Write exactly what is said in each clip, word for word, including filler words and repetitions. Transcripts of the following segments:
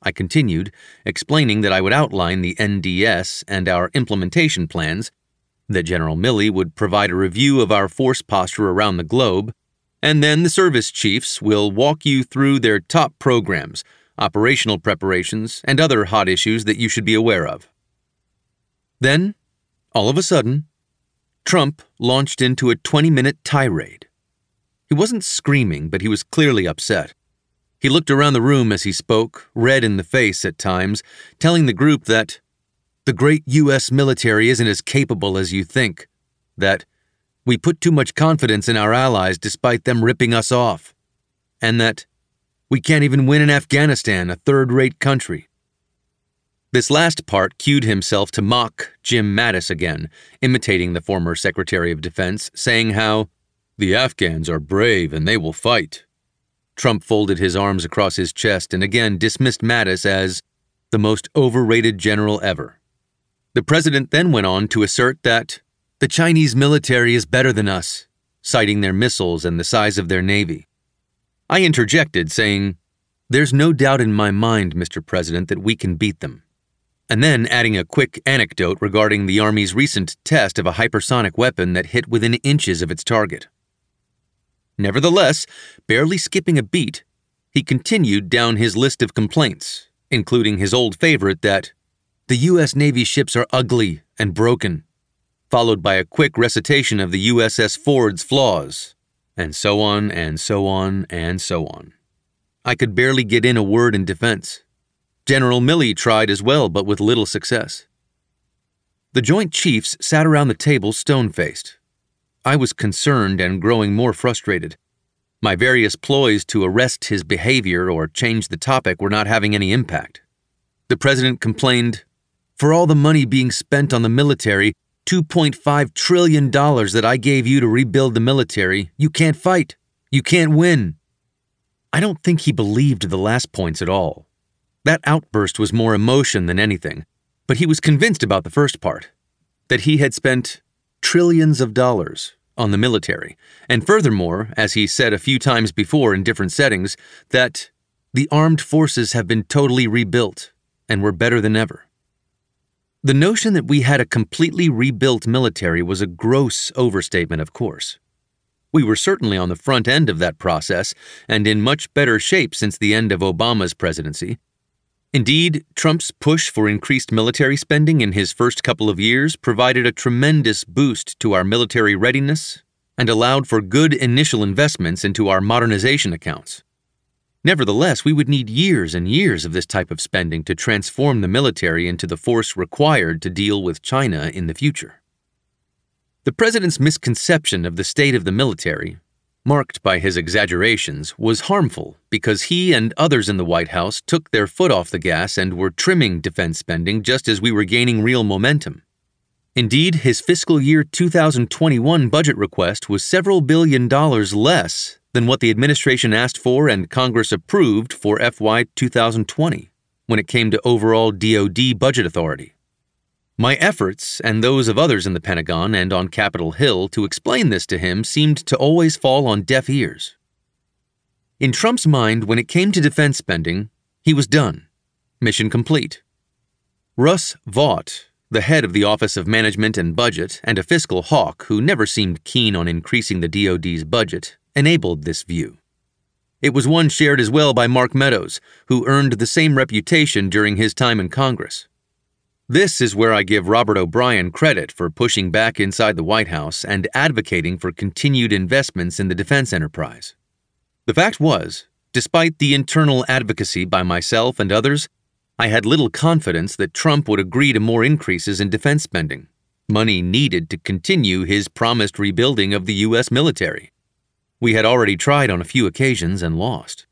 I continued, explaining that I would outline the N D S and our implementation plans, that General Milley would provide a review of our force posture around the globe, and then the service chiefs will walk you through their top programs, operational preparations, and other hot issues that you should be aware of. Then, all of a sudden, Trump launched into a twenty-minute tirade. He wasn't screaming, but he was clearly upset. He looked around the room as he spoke, red in the face at times, telling the group that the great U S military isn't as capable as you think, that we put too much confidence in our allies despite them ripping us off, and that we can't even win in Afghanistan, a third-rate country. This last part cued himself to mock Jim Mattis again, imitating the former Secretary of Defense, saying how, "The Afghans are brave and they will fight." Trump folded his arms across his chest and again dismissed Mattis as the most overrated general ever. The president then went on to assert that the Chinese military is better than us, citing their missiles and the size of their navy. I interjected, saying, "There's no doubt in my mind, Mister President, that we can beat them," and then adding a quick anecdote regarding the Army's recent test of a hypersonic weapon that hit within inches of its target. Nevertheless, barely skipping a beat, he continued down his list of complaints, including his old favorite that the U S Navy ships are ugly and broken, followed by a quick recitation of the U S S Ford's flaws, and so on and so on and so on. I could barely get in a word in defense. General Milley tried as well, but with little success. The Joint Chiefs sat around the table stone-faced. I was concerned and growing more frustrated. My various ploys to arrest his behavior or change the topic were not having any impact. The president complained, "For all the money being spent on the military, two point five trillion dollars that I gave you to rebuild the military, you can't fight. You can't win." I don't think he believed the last points at all. That outburst was more emotion than anything, but he was convinced about the first part, that he had spent trillions of dollars on the military, and furthermore, as he said a few times before in different settings, that the armed forces have been totally rebuilt and were better than ever. The notion that we had a completely rebuilt military was a gross overstatement, of course. We were certainly on the front end of that process and in much better shape since the end of Obama's presidency. Indeed, Trump's push for increased military spending in his first couple of years provided a tremendous boost to our military readiness and allowed for good initial investments into our modernization accounts. Nevertheless, we would need years and years of this type of spending to transform the military into the force required to deal with China in the future. The president's misconception of the state of the military, marked by his exaggerations, was harmful because he and others in the White House took their foot off the gas and were trimming defense spending just as we were gaining real momentum. Indeed, his fiscal year two thousand twenty-one budget request was several billion dollars less than what the administration asked for and Congress approved for F Y two thousand twenty, when it came to overall D O D budget authority. My efforts, and those of others in the Pentagon and on Capitol Hill, to explain this to him seemed to always fall on deaf ears. In Trump's mind, when it came to defense spending, he was done. Mission complete. Russ Vought, the head of the Office of Management and Budget and a fiscal hawk who never seemed keen on increasing the D O D's budget, enabled this view. It was one shared as well by Mark Meadows, who earned the same reputation during his time in Congress. This is where I give Robert O'Brien credit for pushing back inside the White House and advocating for continued investments in the defense enterprise. The fact was, despite the internal advocacy by myself and others, I had little confidence that Trump would agree to more increases in defense spending, money needed to continue his promised rebuilding of the U S military. We had already tried on a few occasions and lost.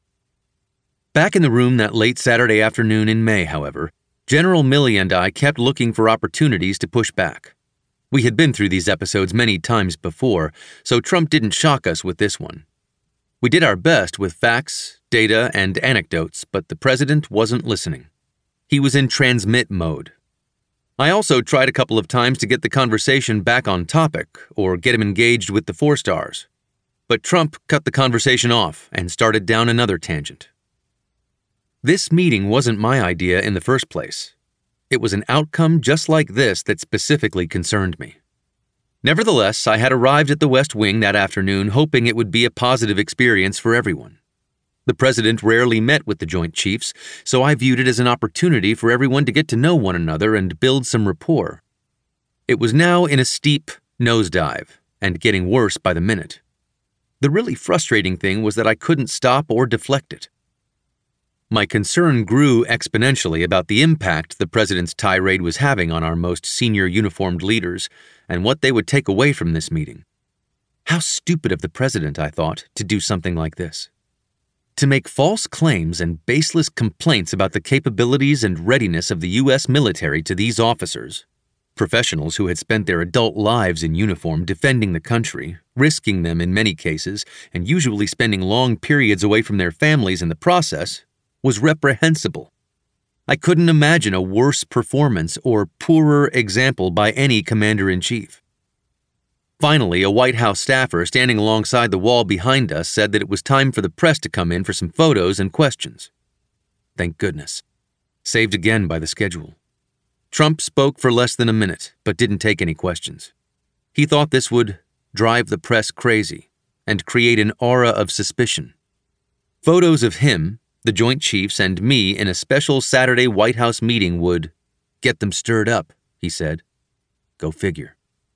Back in the room that late Saturday afternoon in May, however, General Milley and I kept looking for opportunities to push back. We had been through these episodes many times before, so Trump didn't shock us with this one. We did our best with facts, data, and anecdotes, but the president wasn't listening. He was in transmit mode. I also tried a couple of times to get the conversation back on topic or get him engaged with the four stars. But Trump cut the conversation off and started down another tangent. This meeting wasn't my idea in the first place. It was an outcome just like this that specifically concerned me. Nevertheless, I had arrived at the West Wing that afternoon hoping it would be a positive experience for everyone. The president rarely met with the Joint Chiefs, so I viewed it as an opportunity for everyone to get to know one another and build some rapport. It was now in a steep nosedive, and getting worse by the minute. The really frustrating thing was that I couldn't stop or deflect it. My concern grew exponentially about the impact the president's tirade was having on our most senior uniformed leaders and what they would take away from this meeting. How stupid of the president, I thought, to do something like this. To make false claims and baseless complaints about the capabilities and readiness of the U S military to these officers, professionals who had spent their adult lives in uniform defending the country, risking them in many cases, and usually spending long periods away from their families in the process, was reprehensible. I couldn't imagine a worse performance or poorer example by any commander-in-chief. Finally, a White House staffer standing alongside the wall behind us said that it was time for the press to come in for some photos and questions. Thank goodness. Saved again by the schedule. Trump spoke for less than a minute, but didn't take any questions. He thought this would drive the press crazy and create an aura of suspicion. Photos of him, the Joint Chiefs, and me in a special Saturday White House meeting would get them stirred up, he said. Go figure.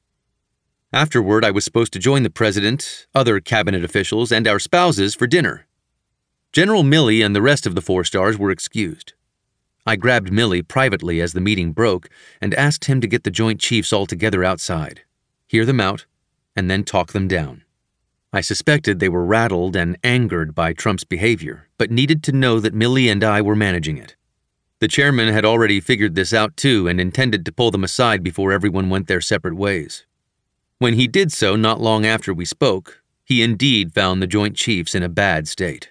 Afterward, I was supposed to join the president, other cabinet officials, and our spouses for dinner. General Milley and the rest of the four stars were excused. I grabbed Milley privately as the meeting broke and asked him to get the Joint Chiefs all together outside, hear them out, and then talk them down. I suspected they were rattled and angered by Trump's behavior, but needed to know that Milley and I were managing it. The chairman had already figured this out too and intended to pull them aside before everyone went their separate ways. When he did so not long after we spoke, he indeed found the Joint Chiefs in a bad state.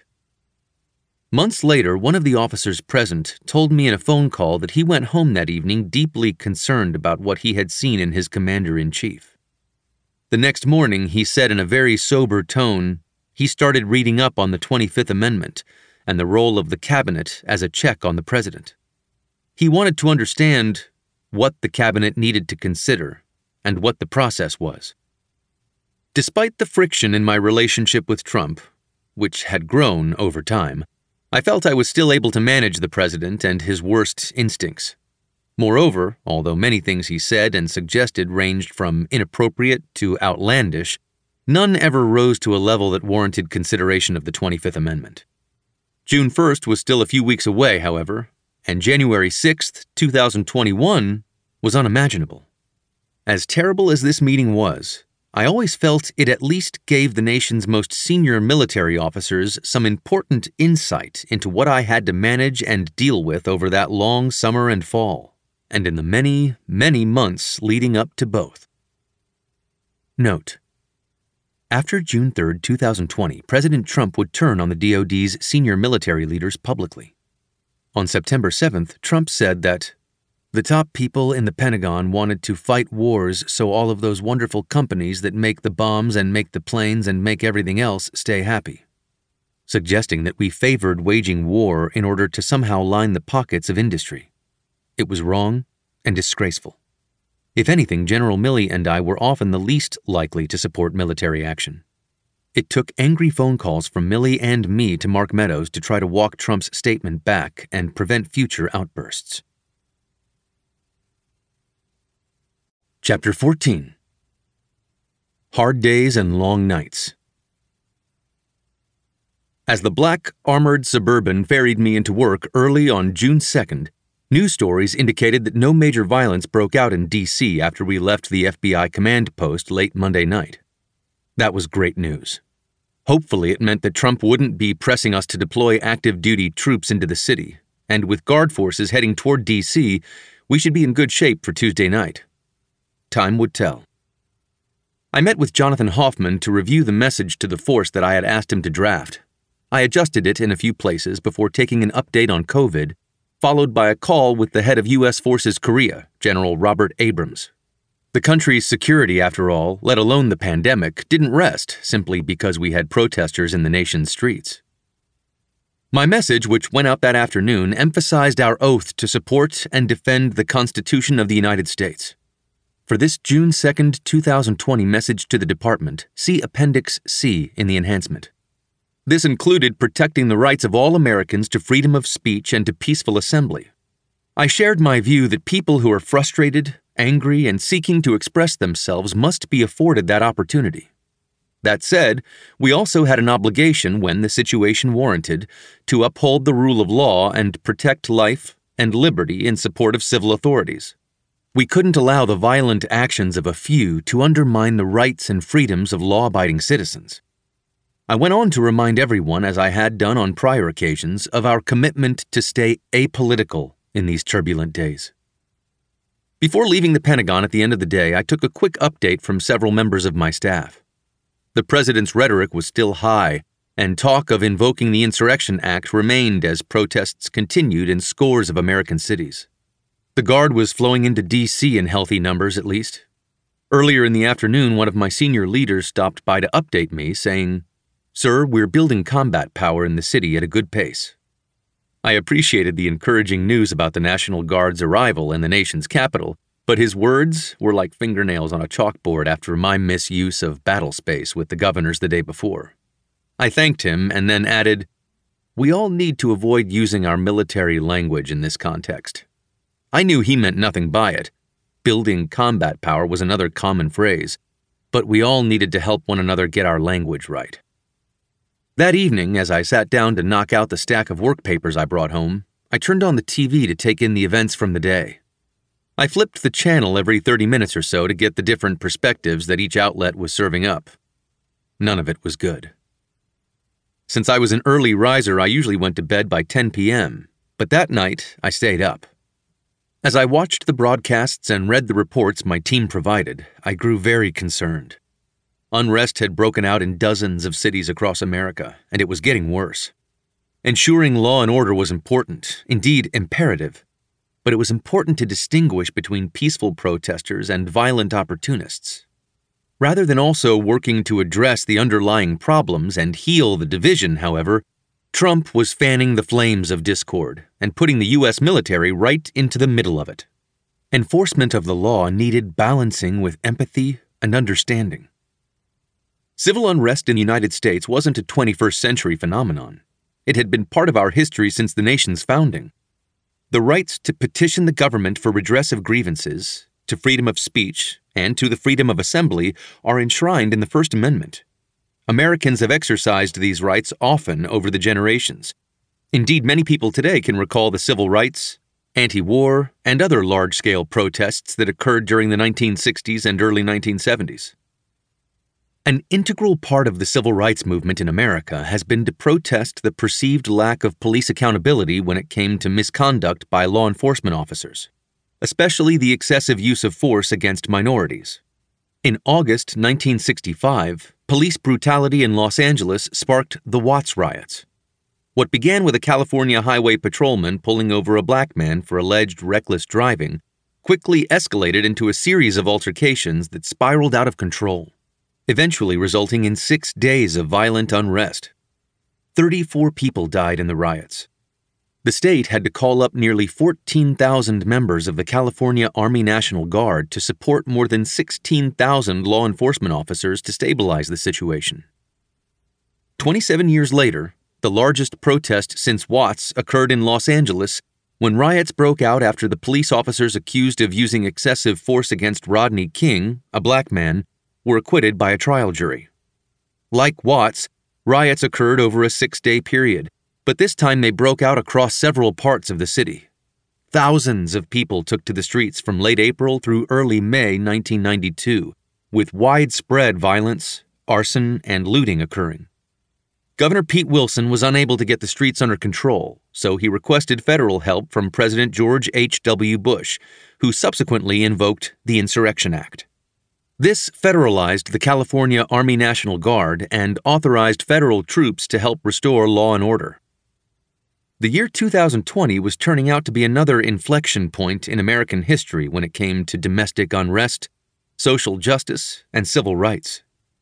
Months later, one of the officers present told me in a phone call that he went home that evening deeply concerned about what he had seen in his commander-in-chief. The next morning, he said in a very sober tone, he started reading up on the twenty-fifth Amendment and the role of the cabinet as a check on the president. He wanted to understand what the cabinet needed to consider and what the process was. Despite the friction in my relationship with Trump, which had grown over time, I felt I was still able to manage the president and his worst instincts. Moreover, although many things he said and suggested ranged from inappropriate to outlandish, none ever rose to a level that warranted consideration of the twenty-fifth Amendment. June first was still a few weeks away, however, and January sixth, two thousand twenty-one was unimaginable. As terrible as this meeting was, I always felt it at least gave the nation's most senior military officers some important insight into what I had to manage and deal with over that long summer and fall, and in the many, many months leading up to both. Note: after June third, two thousand twenty, President Trump would turn on the D O D's senior military leaders publicly. On September seventh, Trump said that the top people in the Pentagon wanted to fight wars so all of those wonderful companies that make the bombs and make the planes and make everything else stay happy, suggesting that we favored waging war in order to somehow line the pockets of industry. It was wrong and disgraceful. If anything, General Milley and I were often the least likely to support military action. It took angry phone calls from Milley and me to Mark Meadows to try to walk Trump's statement back and prevent future outbursts. Chapter fourteen. Hard Days and Long Nights. As the black, armored Suburban ferried me into work early on June second, news stories indicated that no major violence broke out in D C after we left the F B I command post late Monday night. That was great news. Hopefully it meant that Trump wouldn't be pressing us to deploy active-duty troops into the city, and with guard forces heading toward D C, we should be in good shape for Tuesday night. Time would tell. I met with Jonathan Hoffman to review the message to the force that I had asked him to draft. I adjusted it in a few places before taking an update on COVID, followed by a call with the head of U S Forces Korea, General Robert Abrams. The country's security, after all, let alone the pandemic, didn't rest simply because we had protesters in the nation's streets. My message, which went out that afternoon, emphasized our oath to support and defend the Constitution of the United States. For this June second, twenty twenty message to the Department, see Appendix C in the enhancement. This included protecting the rights of all Americans to freedom of speech and to peaceful assembly. I shared my view that people who are frustrated, angry, and seeking to express themselves must be afforded that opportunity. That said, we also had an obligation, when the situation warranted, to uphold the rule of law and protect life and liberty in support of civil authorities. We couldn't allow the violent actions of a few to undermine the rights and freedoms of law-abiding citizens. I went on to remind everyone, as I had done on prior occasions, of our commitment to stay apolitical in these turbulent days. Before leaving the Pentagon at the end of the day, I took a quick update from several members of my staff. The president's rhetoric was still high, and talk of invoking the Insurrection Act remained as protests continued in scores of American cities. The Guard was flowing into D C in healthy numbers, at least. Earlier in the afternoon, one of my senior leaders stopped by to update me, saying, "Sir, we're building combat power in the city at a good pace." I appreciated the encouraging news about the National Guard's arrival in the nation's capital, but his words were like fingernails on a chalkboard after my misuse of battle space with the governors the day before. I thanked him and then added, "We all need to avoid using our military language in this context." I knew he meant nothing by it. Building combat power was another common phrase, but we all needed to help one another get our language right. That evening, as I sat down to knock out the stack of work papers I brought home, I turned on the T V to take in the events from the day. I flipped the channel every thirty minutes or so to get the different perspectives that each outlet was serving up. None of it was good. Since I was an early riser, I usually went to bed by ten p.m., but that night I stayed up. As I watched the broadcasts and read the reports my team provided, I grew very concerned. Unrest had broken out in dozens of cities across America, and it was getting worse. Ensuring law and order was important, indeed imperative, but it was important to distinguish between peaceful protesters and violent opportunists. Rather than also working to address the underlying problems and heal the division, however, Trump was fanning the flames of discord and putting the U S military right into the middle of it. Enforcement of the law needed balancing with empathy and understanding. Civil unrest in the United States wasn't a twenty-first century phenomenon. It had been part of our history since the nation's founding. The rights to petition the government for redress of grievances, to freedom of speech, and to the freedom of assembly are enshrined in the First Amendment. Americans have exercised these rights often over the generations. Indeed, many people today can recall the civil rights, anti-war, and other large-scale protests that occurred during the nineteen sixties and early nineteen seventies. An integral part of the civil rights movement in America has been to protest the perceived lack of police accountability when it came to misconduct by law enforcement officers, especially the excessive use of force against minorities. In August nineteen sixty-five, police brutality in Los Angeles sparked the Watts riots. What began with a California highway patrolman pulling over a black man for alleged reckless driving quickly escalated into a series of altercations that spiraled out of control, eventually resulting in six days of violent unrest. thirty-four people died in the riots. The state had to call up nearly fourteen thousand members of the California Army National Guard to support more than sixteen thousand law enforcement officers to stabilize the situation. twenty-seven years later, the largest protest since Watts occurred in Los Angeles when riots broke out after the police officers accused of using excessive force against Rodney King, a black man, were acquitted by a trial jury. Like Watts, riots occurred over a six-day period, but this time they broke out across several parts of the city. Thousands of people took to the streets from late April through early May nineteen ninety-two, with widespread violence, arson, and looting occurring. Governor Pete Wilson was unable to get the streets under control, so he requested federal help from President George H W Bush, who subsequently invoked the Insurrection Act. This federalized the California Army National Guard and authorized federal troops to help restore law and order. The year two thousand twenty was turning out to be another inflection point in American history when it came to domestic unrest, social justice, and civil rights.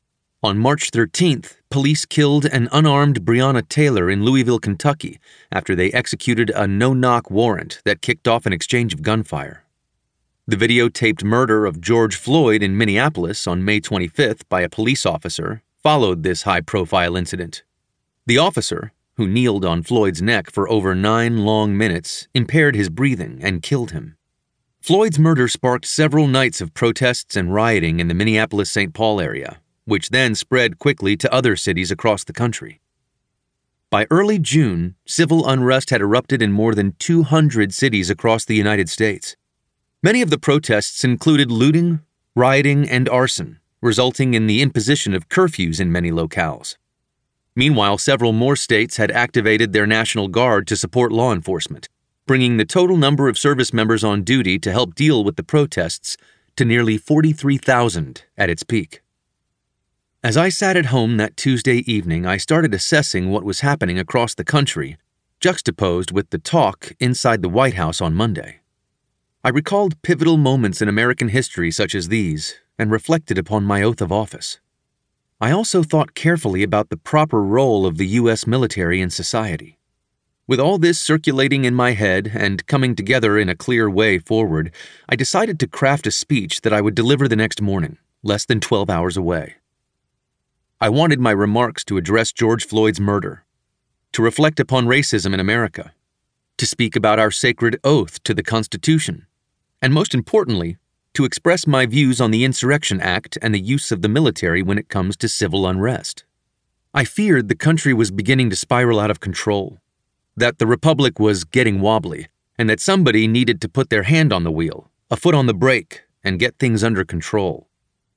On March thirteenth, police killed an unarmed Breonna Taylor in Louisville, Kentucky, after they executed a no-knock warrant that kicked off an exchange of gunfire. The videotaped murder of George Floyd in Minneapolis on May twenty-fifth by a police officer followed this high-profile incident. The officer, who kneeled on Floyd's neck for over nine long minutes, impaired his breathing and killed him. Floyd's murder sparked several nights of protests and rioting in the Minneapolis-Saint Paul area, which then spread quickly to other cities across the country. By early June, civil unrest had erupted in more than two hundred cities across the United States. Many of the protests included looting, rioting, and arson, resulting in the imposition of curfews in many locales. Meanwhile, several more states had activated their National Guard to support law enforcement, bringing the total number of service members on duty to help deal with the protests to nearly forty-three thousand at its peak. As I sat at home that Tuesday evening, I started assessing what was happening across the country, juxtaposed with the talk inside the White House on Monday. I recalled pivotal moments in American history such as these and reflected upon my oath of office. I also thought carefully about the proper role of the U S military in society. With all this circulating in my head and coming together in a clear way forward, I decided to craft a speech that I would deliver the next morning, less than twelve hours away. I wanted my remarks to address George Floyd's murder, to reflect upon racism in America, to speak about our sacred oath to the Constitution, and most importantly, to express my views on the Insurrection Act and the use of the military when it comes to civil unrest. I feared the country was beginning to spiral out of control, that the Republic was getting wobbly, and that somebody needed to put their hand on the wheel, a foot on the brake, and get things under control.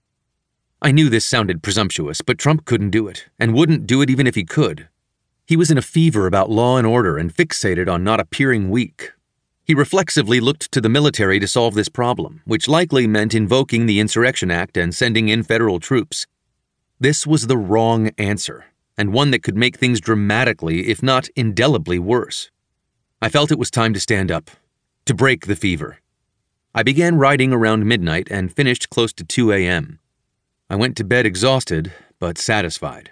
I knew this sounded presumptuous, but Trump couldn't do it, and wouldn't do it even if he could. He was in a fever about law and order and fixated on not appearing weak. He reflexively looked to the military to solve this problem, which likely meant invoking the Insurrection Act and sending in federal troops. This was the wrong answer, and one that could make things dramatically, if not indelibly, worse. I felt it was time to stand up, to break the fever. I began writing around midnight and finished close to two a.m. I went to bed exhausted, but satisfied.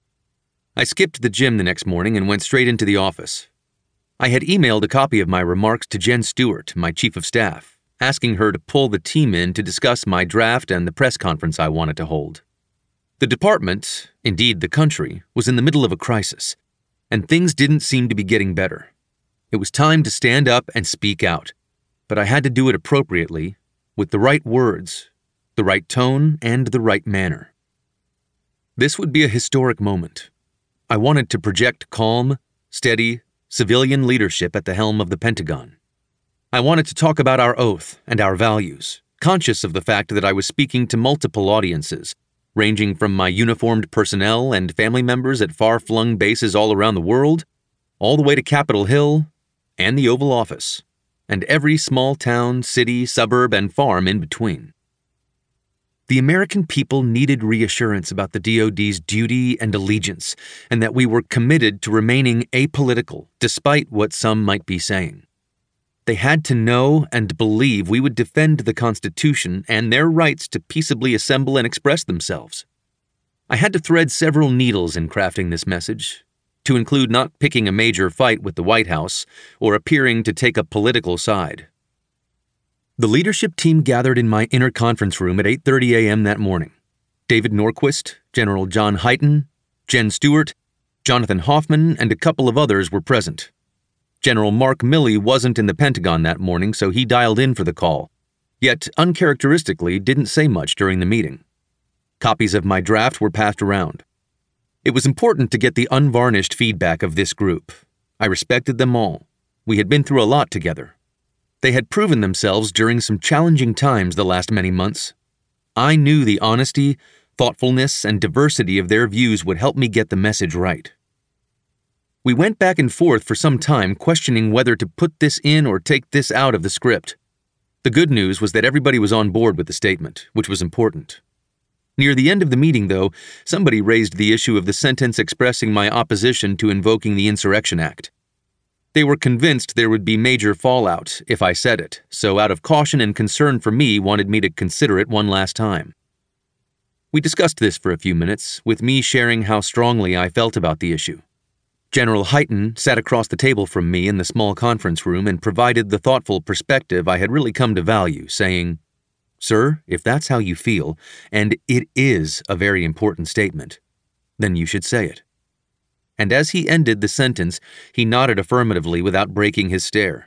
I skipped the gym the next morning and went straight into the office. I had emailed a copy of my remarks to Jen Stewart, my chief of staff, asking her to pull the team in to discuss my draft and the press conference I wanted to hold. The department, indeed the country, was in the middle of a crisis, and things didn't seem to be getting better. It was time to stand up and speak out, but I had to do it appropriately, with the right words, the right tone, and the right manner. This would be a historic moment. I wanted to project calm, steady, civilian leadership at the helm of the Pentagon. I wanted to talk about our oath and our values, conscious of the fact that I was speaking to multiple audiences, ranging from my uniformed personnel and family members at far-flung bases all around the world, all the way to Capitol Hill and the Oval Office, and every small town, city, suburb, and farm in between. The American people needed reassurance about the D O D's duty and allegiance, and that we were committed to remaining apolitical despite what some might be saying. They had to know and believe we would defend the Constitution and their rights to peaceably assemble and express themselves. I had to thread several needles in crafting this message, to include not picking a major fight with the White House or appearing to take a political side. The leadership team gathered in my inner conference room at eight thirty a.m. that morning. David Norquist, General John Hyten, Jen Stewart, Jonathan Hoffman, and a couple of others were present. General Mark Milley wasn't in the Pentagon that morning, so he dialed in for the call, yet uncharacteristically didn't say much during the meeting. Copies of my draft were passed around. It was important to get the unvarnished feedback of this group. I respected them all. We had been through a lot together. They had proven themselves during some challenging times the last many months. I knew the honesty, thoughtfulness, and diversity of their views would help me get the message right. We went back and forth for some time, questioning whether to put this in or take this out of the script. The good news was that everybody was on board with the statement, which was important. Near the end of the meeting, though, somebody raised the issue of the sentence expressing my opposition to invoking the Insurrection Act. They were convinced there would be major fallout if I said it, so out of caution and concern for me wanted me to consider it one last time. We discussed this for a few minutes, with me sharing how strongly I felt about the issue. General Hyten sat across the table from me in the small conference room and provided the thoughtful perspective I had really come to value, saying, "Sir, if that's how you feel, and it is a very important statement, then you should say it." And as he ended the sentence, he nodded affirmatively without breaking his stare.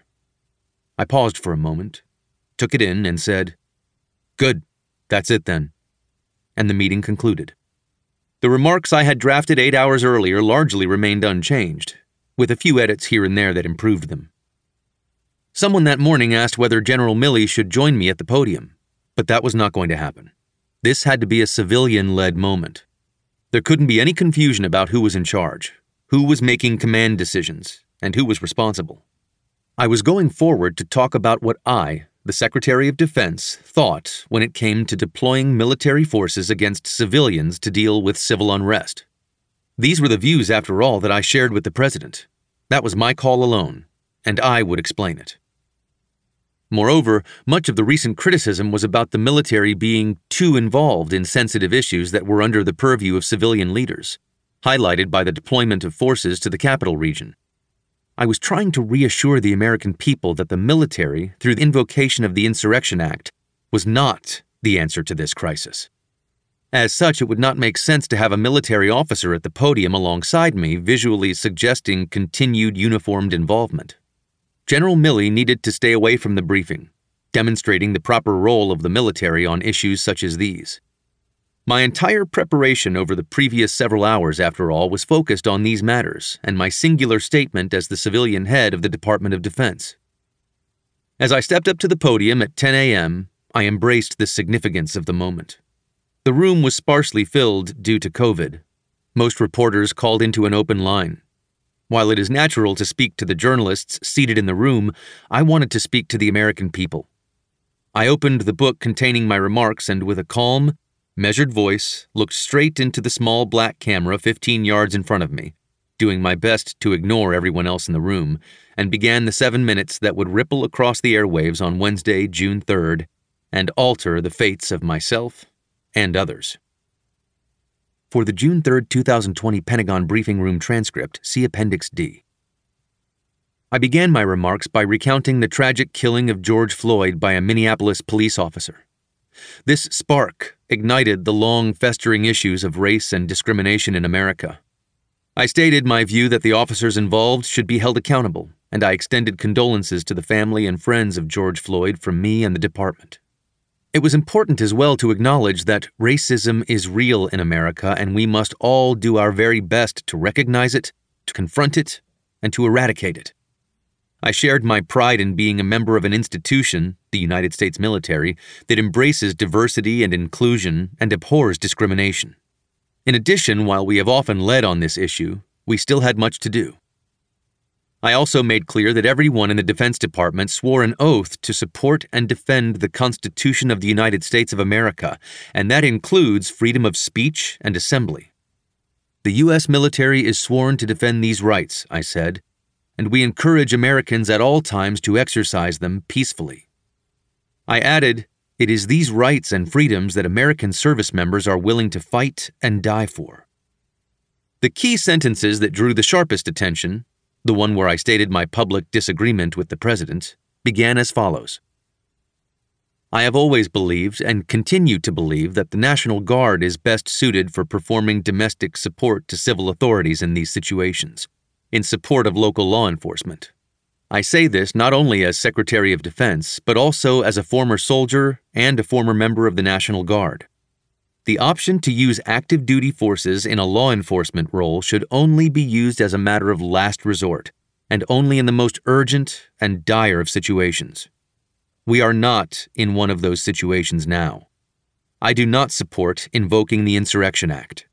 I paused for a moment, took it in, and said, "Good, that's it then." And the meeting concluded. The remarks I had drafted eight hours earlier largely remained unchanged, with a few edits here and there that improved them. Someone that morning asked whether General Milley should join me at the podium, but that was not going to happen. This had to be a civilian-led moment. There couldn't be any confusion about who was in charge, who was making command decisions, and who was responsible. I was going forward to talk about what I, the Secretary of Defense, thought when it came to deploying military forces against civilians to deal with civil unrest. These were the views, after all, that I shared with the President. That was my call alone, and I would explain it. Moreover, much of the recent criticism was about the military being too involved in sensitive issues that were under the purview of civilian leaders, highlighted by the deployment of forces to the capital region. I was trying to reassure the American people that the military, through the invocation of the Insurrection Act, was not the answer to this crisis. As such, it would not make sense to have a military officer at the podium alongside me visually suggesting continued uniformed involvement. General Milley needed to stay away from the briefing, demonstrating the proper role of the military on issues such as these. My entire preparation over the previous several hours, after all, was focused on these matters and my singular statement as the civilian head of the Department of Defense. As I stepped up to the podium at ten a.m., I embraced the significance of the moment. The room was sparsely filled due to COVID. Most reporters called into an open line. While it is natural to speak to the journalists seated in the room, I wanted to speak to the American people. I opened the book containing my remarks and, with a calm, measured voice, looked straight into the small black camera fifteen yards in front of me, doing my best to ignore everyone else in the room, and began the seven minutes that would ripple across the airwaves on Wednesday, June third, and alter the fates of myself and others. For the June third, twenty twenty Pentagon Briefing Room transcript, see Appendix D. I began my remarks by recounting the tragic killing of George Floyd by a Minneapolis police officer. This spark ignited the long festering issues of race and discrimination in America. I stated my view that the officers involved should be held accountable, and I extended condolences to the family and friends of George Floyd from me and the department. It was important as well to acknowledge that racism is real in America, and we must all do our very best to recognize it, to confront it, and to eradicate it. I shared my pride in being a member of an institution, the United States military, that embraces diversity and inclusion and abhors discrimination. In addition, while we have often led on this issue, we still had much to do. I also made clear that everyone in the Defense Department swore an oath to support and defend the Constitution of the United States of America, and that includes freedom of speech and assembly. The U S military is sworn to defend these rights, I said, and we encourage Americans at all times to exercise them peacefully. I added, it is these rights and freedoms that American service members are willing to fight and die for. The key sentences that drew the sharpest attention, the one where I stated my public disagreement with the President, began as follows. I have always believed and continue to believe that the National Guard is best suited for performing domestic support to civil authorities in these situations, in support of local law enforcement. I say this not only as Secretary of Defense, but also as a former soldier and a former member of the National Guard. The option to use active duty forces in a law enforcement role should only be used as a matter of last resort, and only in the most urgent and dire of situations. We are not in one of those situations now. I do not support invoking the Insurrection Act.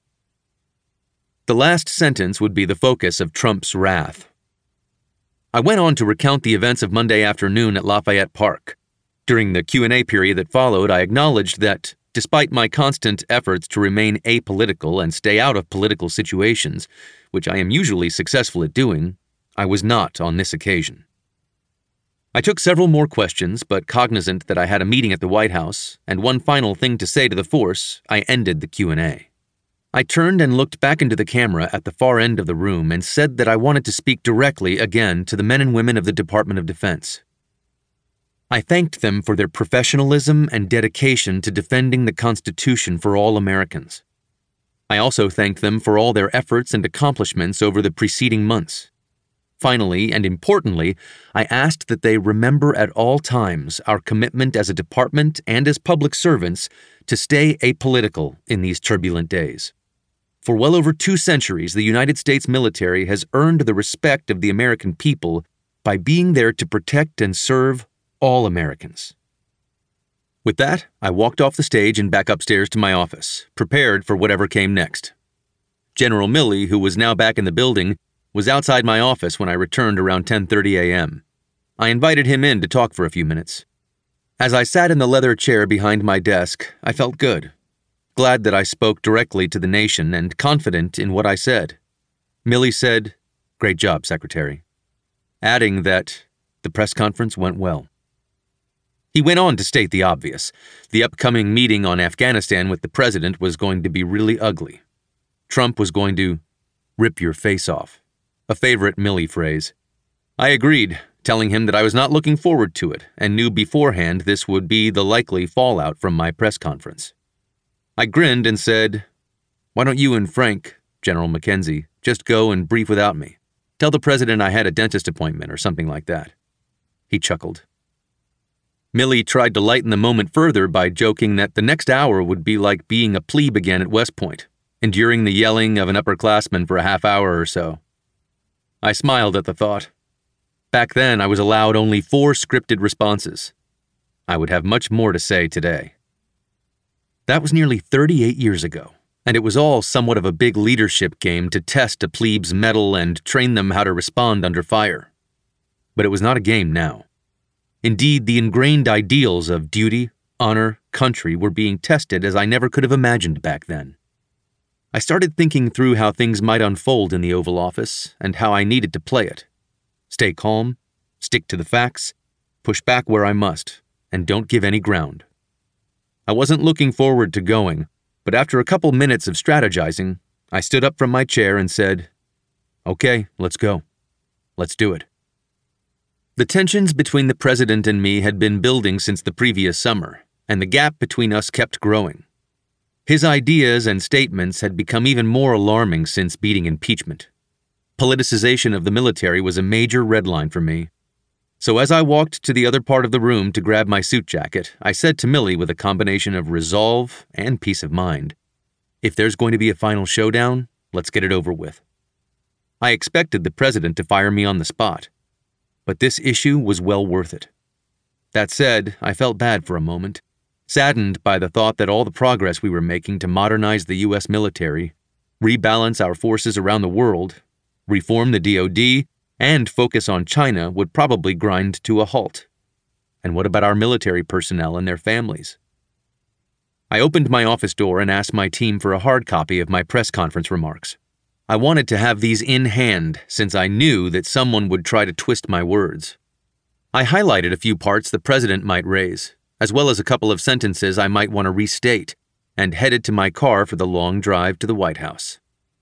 The last sentence would be the focus of Trump's wrath. I went on to recount the events of Monday afternoon at Lafayette Park. During the Q and A period that followed, I acknowledged that, despite my constant efforts to remain apolitical and stay out of political situations, which I am usually successful at doing, I was not on this occasion. I took several more questions, but cognizant that I had a meeting at the White House and one final thing to say to the force, I ended the Q and A. I turned and looked back into the camera at the far end of the room and said that I wanted to speak directly again to the men and women of the Department of Defense. I thanked them for their professionalism and dedication to defending the Constitution for all Americans. I also thanked them for all their efforts and accomplishments over the preceding months. Finally, and importantly, I asked that they remember at all times our commitment as a department and as public servants to stay apolitical in these turbulent days. For well over two centuries, the United States military has earned the respect of the American people by being there to protect and serve all Americans. With that, I walked off the stage and back upstairs to my office, prepared for whatever came next. General Milley, who was now back in the building, was outside my office when I returned around ten thirty a.m. I invited him in to talk for a few minutes. As I sat in the leather chair behind my desk, I felt good. Glad that I spoke directly to the nation and confident in what I said. Milley said, "Great job, Secretary," adding that the press conference went well. He went on to state the obvious. The upcoming meeting on Afghanistan with the president was going to be really ugly. Trump was going to rip your face off, a favorite Milley phrase. I agreed, telling him that I was not looking forward to it and knew beforehand this would be the likely fallout from my press conference. I grinned and said, "Why don't you and Frank, General McKenzie, just go and brief without me? Tell the president I had a dentist appointment or something like that." He chuckled. Milley tried to lighten the moment further by joking that the next hour would be like being a plebe again at West Point, enduring the yelling of an upperclassman for a half hour or so. I smiled at the thought. Back then, I was allowed only four scripted responses. I would have much more to say today. That was nearly thirty-eight years ago, and it was all somewhat of a big leadership game to test a plebe's mettle and train them how to respond under fire. But it was not a game now. Indeed, the ingrained ideals of duty, honor, country were being tested as I never could have imagined back then. I started thinking through how things might unfold in the Oval Office and how I needed to play it. Stay calm, stick to the facts, push back where I must, and don't give any ground. I wasn't looking forward to going, but after a couple minutes of strategizing, I stood up from my chair and said, "Okay, let's go. Let's do it." The tensions between the president and me had been building since the previous summer, and the gap between us kept growing. His ideas and statements had become even more alarming since beating impeachment. Politicization of the military was a major red line for me. So as I walked to the other part of the room to grab my suit jacket, I said to Milley with a combination of resolve and peace of mind, "If there's going to be a final showdown, let's get it over with." I expected the president to fire me on the spot, but this issue was well worth it. That said, I felt bad for a moment, saddened by the thought that all the progress we were making to modernize the U S military, rebalance our forces around the world, reform the D O D, and focus on China would probably grind to a halt. And what about our military personnel and their families? I opened my office door and asked my team for a hard copy of my press conference remarks. I wanted to have these in hand since I knew that someone would try to twist my words. I highlighted a few parts the president might raise, as well as a couple of sentences I might want to restate, and headed to my car for the long drive to the White House.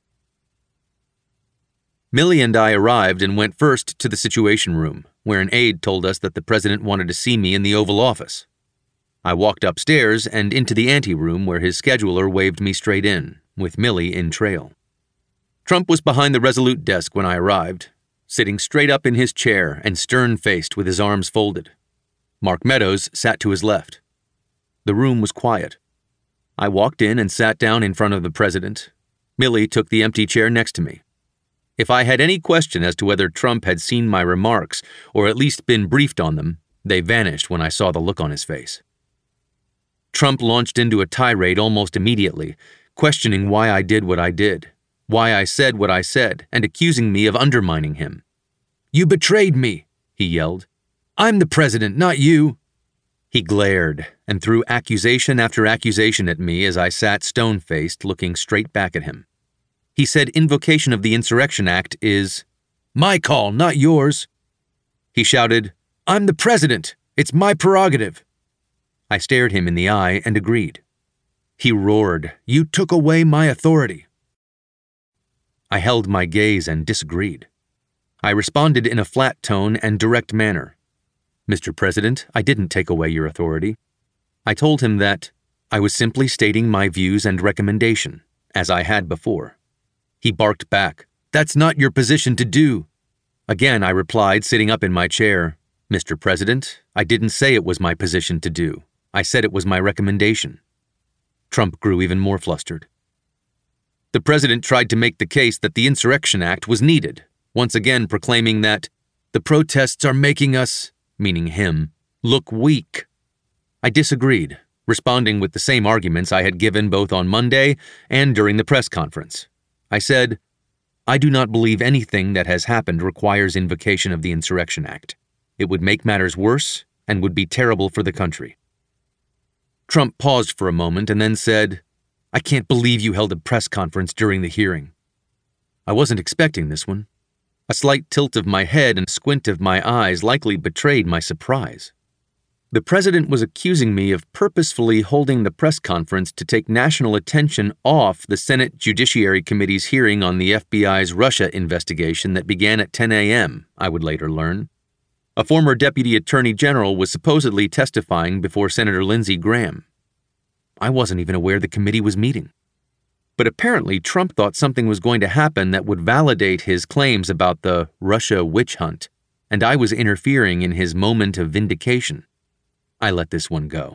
Milley and I arrived and went first to the Situation Room, where an aide told us that the president wanted to see me in the Oval Office. I walked upstairs and into the anteroom where his scheduler waved me straight in, with Milley in trail. Trump was behind the Resolute desk when I arrived, sitting straight up in his chair and stern-faced with his arms folded. Mark Meadows sat to his left. The room was quiet. I walked in and sat down in front of the president. Milley took the empty chair next to me. If I had any question as to whether Trump had seen my remarks, or at least been briefed on them, they vanished when I saw the look on his face. Trump launched into a tirade almost immediately, questioning why I did what I did, why I said what I said, and accusing me of undermining him. "You betrayed me," he yelled. "I'm the president, not you." He glared and threw accusation after accusation at me as I sat stone-faced looking straight back at him. He said invocation of the Insurrection Act is, "My call, not yours." He shouted, I'm the president. It's my prerogative. I stared him in the eye and agreed. He roared, "You took away my authority." I held my gaze and disagreed. I responded in a flat tone and direct manner. "Mister President, I didn't take away your authority." I told him that I was simply stating my views and recommendation, as I had before. He barked back, "That's not your position to do." Again, I replied, sitting up in my chair, "Mister President, I didn't say it was my position to do. I said it was my recommendation." Trump grew even more flustered. The president tried to make the case that the Insurrection Act was needed, once again proclaiming that the protests are making us, meaning him, look weak. I disagreed, responding with the same arguments I had given both on Monday and during the press conference. I said, "I do not believe anything that has happened requires invocation of the Insurrection Act. It would make matters worse and would be terrible for the country." Trump paused for a moment and then said, "I can't believe you held a press conference during the hearing." I wasn't expecting this one. A slight tilt of my head and squint of my eyes likely betrayed my surprise. The president was accusing me of purposefully holding the press conference to take national attention off the Senate Judiciary Committee's hearing on the F B I's Russia investigation that began at ten a.m., I would later learn. A former deputy attorney general was supposedly testifying before Senator Lindsey Graham. I wasn't even aware the committee was meeting. But apparently Trump thought something was going to happen that would validate his claims about the Russia witch hunt, and I was interfering in his moment of vindication. I let this one go.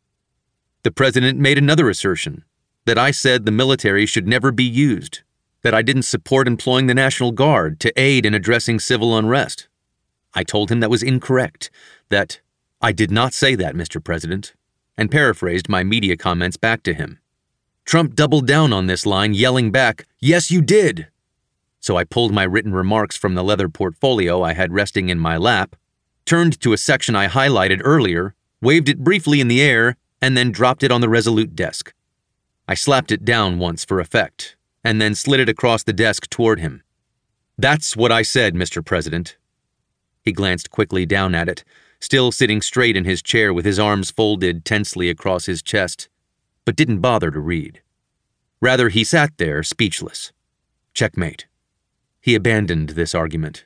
The president made another assertion, that I said the military should never be used, that I didn't support employing the National Guard to aid in addressing civil unrest. I told him that was incorrect, that I did not say that, Mister President, and paraphrased my media comments back to him. Trump doubled down on this line, yelling back, "Yes, you did!" So I pulled my written remarks from the leather portfolio I had resting in my lap, turned to a section I highlighted earlier, waved it briefly in the air, and then dropped it on the Resolute desk. I slapped it down once for effect, and then slid it across the desk toward him. "That's what I said, Mister President." He glanced quickly down at it, still sitting straight in his chair with his arms folded tensely across his chest, but didn't bother to read. Rather, he sat there, speechless. Checkmate. He abandoned this argument.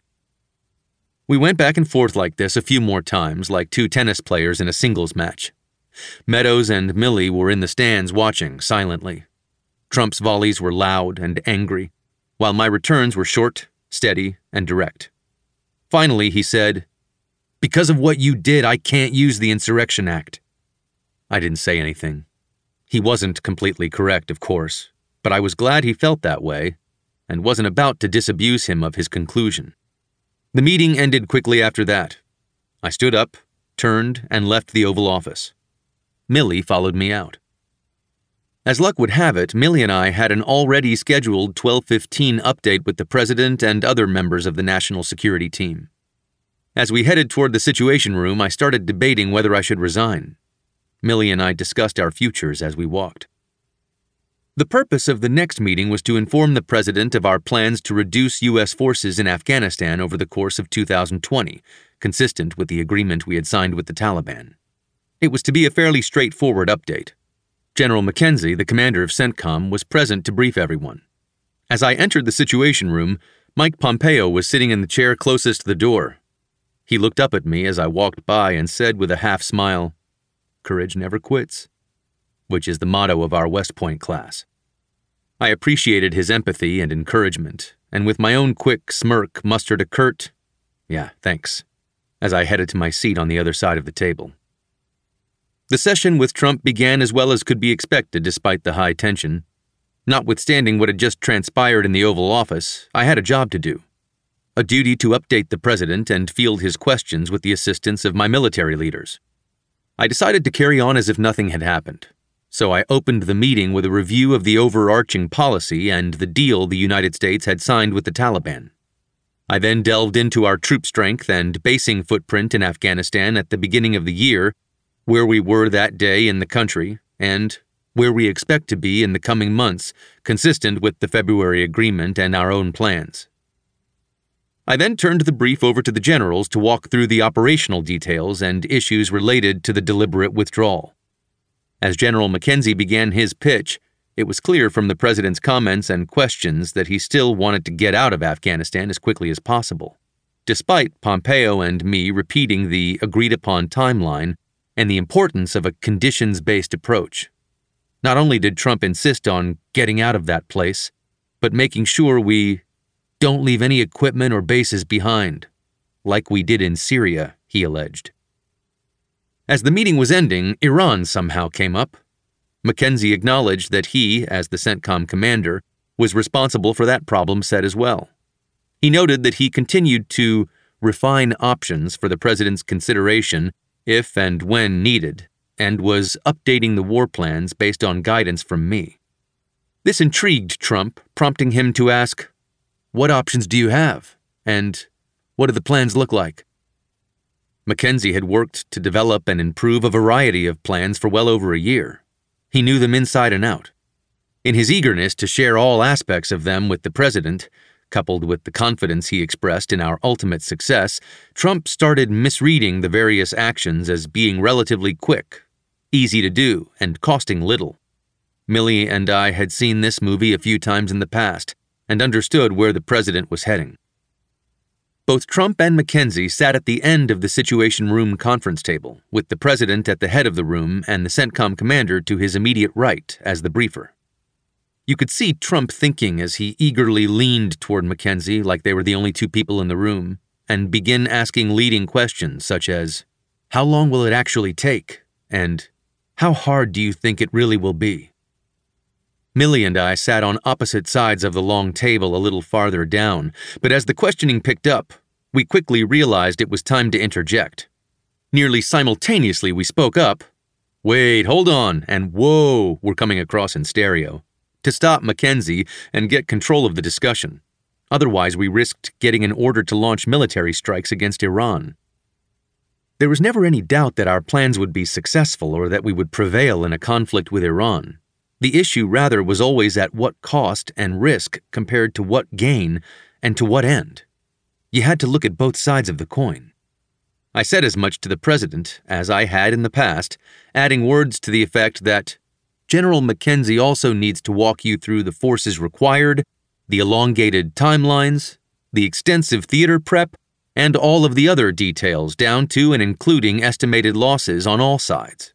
We went back and forth like this a few more times, like two tennis players in a singles match. Meadows and Milley were in the stands watching silently. Trump's volleys were loud and angry, while my returns were short, steady, and direct. Finally, he said, "Because of what you did, I can't use the Insurrection Act." I didn't say anything. He wasn't completely correct, of course, but I was glad he felt that way, and wasn't about to disabuse him of his conclusion. The meeting ended quickly after that. I stood up, turned, and left the Oval Office. Milley followed me out. As luck would have it, Milley and I had an already scheduled twelve fifteen update with the president and other members of the national security team. As we headed toward the Situation Room, I started debating whether I should resign. Milley and I discussed our futures as we walked. The purpose of the next meeting was to inform the president of our plans to reduce U S forces in Afghanistan over the course of two thousand twenty, consistent with the agreement we had signed with the Taliban. It was to be a fairly straightforward update. General McKenzie, the commander of CENTCOM, was present to brief everyone. As I entered the Situation Room, Mike Pompeo was sitting in the chair closest to the door. He looked up at me as I walked by and said with a half smile, "Courage never quits," which is the motto of our West Point class. I appreciated his empathy and encouragement, and with my own quick smirk mustered a curt, "Yeah, thanks," as I headed to my seat on the other side of the table. The session with Trump began as well as could be expected despite the high tension. Notwithstanding what had just transpired in the Oval Office, I had a job to do. A duty to update the president and field his questions with the assistance of my military leaders. I decided to carry on as if nothing had happened, so I opened the meeting with a review of the overarching policy and the deal the United States had signed with the Taliban. I then delved into our troop strength and basing footprint in Afghanistan at the beginning of the year, where we were that day in the country, and where we expect to be in the coming months, consistent with the February agreement and our own plans. I then turned the brief over to the generals to walk through the operational details and issues related to the deliberate withdrawal. As General McKenzie began his pitch, it was clear from the president's comments and questions that he still wanted to get out of Afghanistan as quickly as possible, despite Pompeo and me repeating the agreed-upon timeline and the importance of a conditions-based approach. Not only did Trump insist on getting out of that place, but making sure we don't leave any equipment or bases behind, like we did in Syria, he alleged. As the meeting was ending, Iran somehow came up. McKenzie acknowledged that he, as the CENTCOM commander, was responsible for that problem set as well. He noted that he continued to refine options for the president's consideration if and when needed, and was updating the war plans based on guidance from me. This intrigued Trump, prompting him to ask, "What options do you have? And what do the plans look like?" McKenzie had worked to develop and improve a variety of plans for well over a year. He knew them inside and out. In his eagerness to share all aspects of them with the president, coupled with the confidence he expressed in our ultimate success, Trump started misreading the various actions as being relatively quick, easy to do, and costing little. Milley and I had seen this movie a few times in the past and understood where the president was heading. Both Trump and McKenzie sat at the end of the Situation Room conference table, with the president at the head of the room and the CENTCOM commander to his immediate right as the briefer. You could see Trump thinking as he eagerly leaned toward McKenzie like they were the only two people in the room, and began asking leading questions such as, "How long will it actually take?" and "How hard do you think it really will be?" Milley and I sat on opposite sides of the long table a little farther down, but as the questioning picked up, we quickly realized it was time to interject. Nearly simultaneously we spoke up, "Wait, hold on," and "Whoa" were coming across in stereo, to stop McKenzie and get control of the discussion. Otherwise, we risked getting an order to launch military strikes against Iran. There was never any doubt that our plans would be successful or that we would prevail in a conflict with Iran. The issue rather was always at what cost and risk compared to what gain and to what end. You had to look at both sides of the coin. I said as much to the president as I had in the past, adding words to the effect that General McKenzie also needs to walk you through the forces required, the elongated timelines, the extensive theater prep, and all of the other details down to and including estimated losses on all sides.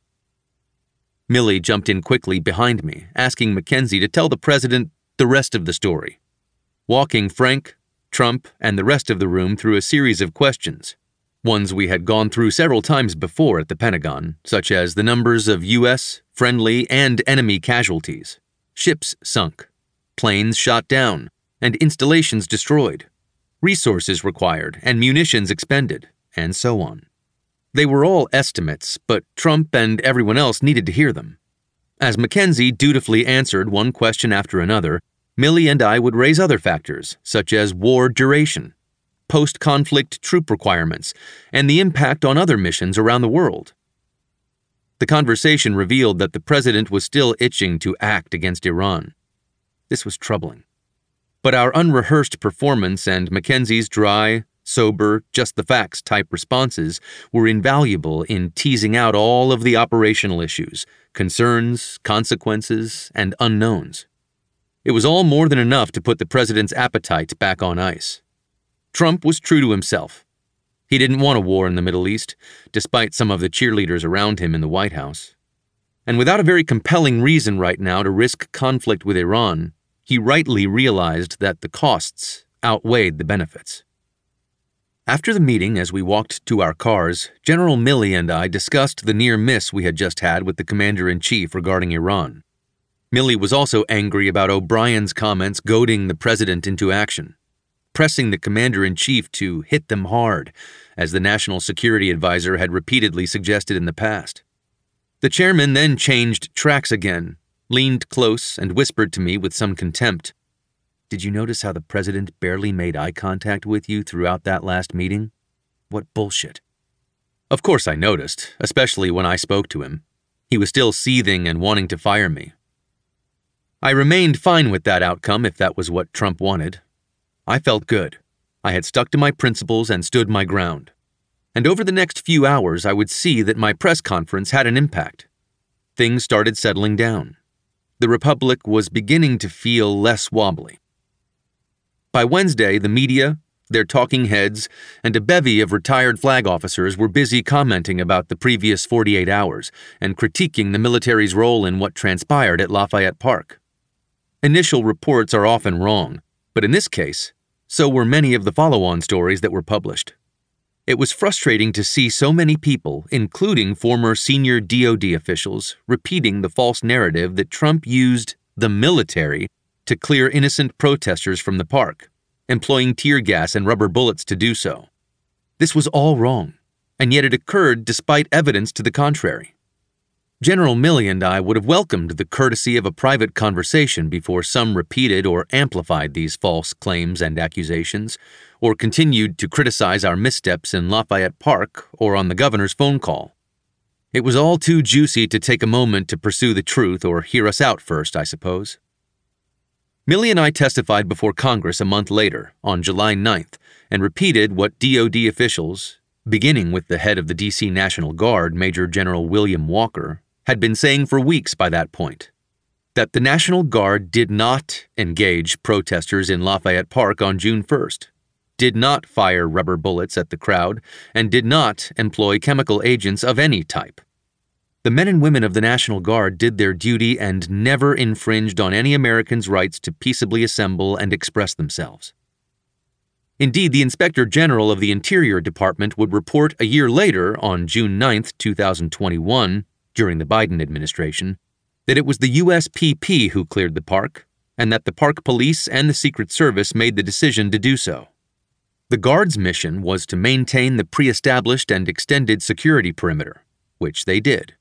Milley jumped in quickly behind me, asking McKenzie to tell the president the rest of the story, walking Frank, Trump, and the rest of the room through a series of questions, ones we had gone through several times before at the Pentagon, such as the numbers of U S, friendly, and enemy casualties, ships sunk, planes shot down, and installations destroyed, resources required and munitions expended, and so on. They were all estimates, but Trump and everyone else needed to hear them. As McKenzie dutifully answered one question after another, Milley and I would raise other factors, such as war duration, post-conflict troop requirements, and the impact on other missions around the world. The conversation revealed that the president was still itching to act against Iran. This was troubling. But our unrehearsed performance and McKenzie's dry, sober, just-the-facts type responses were invaluable in teasing out all of the operational issues, concerns, consequences, and unknowns. It was all more than enough to put the president's appetite back on ice. Trump was true to himself. He didn't want a war in the Middle East, despite some of the cheerleaders around him in the White House. And without a very compelling reason right now to risk conflict with Iran, he rightly realized that the costs outweighed the benefits. After the meeting, as we walked to our cars, General Milley and I discussed the near miss we had just had with the Commander-in-Chief regarding Iran. Milley was also angry about O'Brien's comments goading the president into action, pressing the Commander-in-Chief to hit them hard, as the National Security Advisor had repeatedly suggested in the past. The chairman then changed tracks again, leaned close, and whispered to me with some contempt, "Did you notice how the president barely made eye contact with you throughout that last meeting? What bullshit." Of course I noticed, especially when I spoke to him. He was still seething and wanting to fire me. I remained fine with that outcome if that was what Trump wanted. I felt good. I had stuck to my principles and stood my ground. And over the next few hours, I would see that my press conference had an impact. Things started settling down. The Republic was beginning to feel less wobbly. By Wednesday, the media, their talking heads, and a bevy of retired flag officers were busy commenting about the previous forty-eight hours and critiquing the military's role in what transpired at Lafayette Park. Initial reports are often wrong, but in this case, so were many of the follow-on stories that were published. It was frustrating to see so many people, including former senior D O D officials, repeating the false narrative that Trump used the military to clear innocent protesters from the park, employing tear gas and rubber bullets to do so. This was all wrong, and yet it occurred despite evidence to the contrary. General Milley and I would have welcomed the courtesy of a private conversation before some repeated or amplified these false claims and accusations, or continued to criticize our missteps in Lafayette Park or on the governor's phone call. It was all too juicy to take a moment to pursue the truth or hear us out first, I suppose. Milley and I testified before Congress a month later, on July ninth, and repeated what D O D officials, beginning with the head of the D C National Guard, Major General William Walker, had been saying for weeks by that point, that the National Guard did not engage protesters in Lafayette Park on June first, did not fire rubber bullets at the crowd, and did not employ chemical agents of any type. The men and women of the National Guard did their duty and never infringed on any American's rights to peaceably assemble and express themselves. Indeed, the Inspector General of the Interior Department would report a year later, on June ninth, two thousand twenty-one, during the Biden administration, that it was the U S P P who cleared the park, and that the Park Police and the Secret Service made the decision to do so. The Guard's mission was to maintain the pre-established and extended security perimeter, which they did.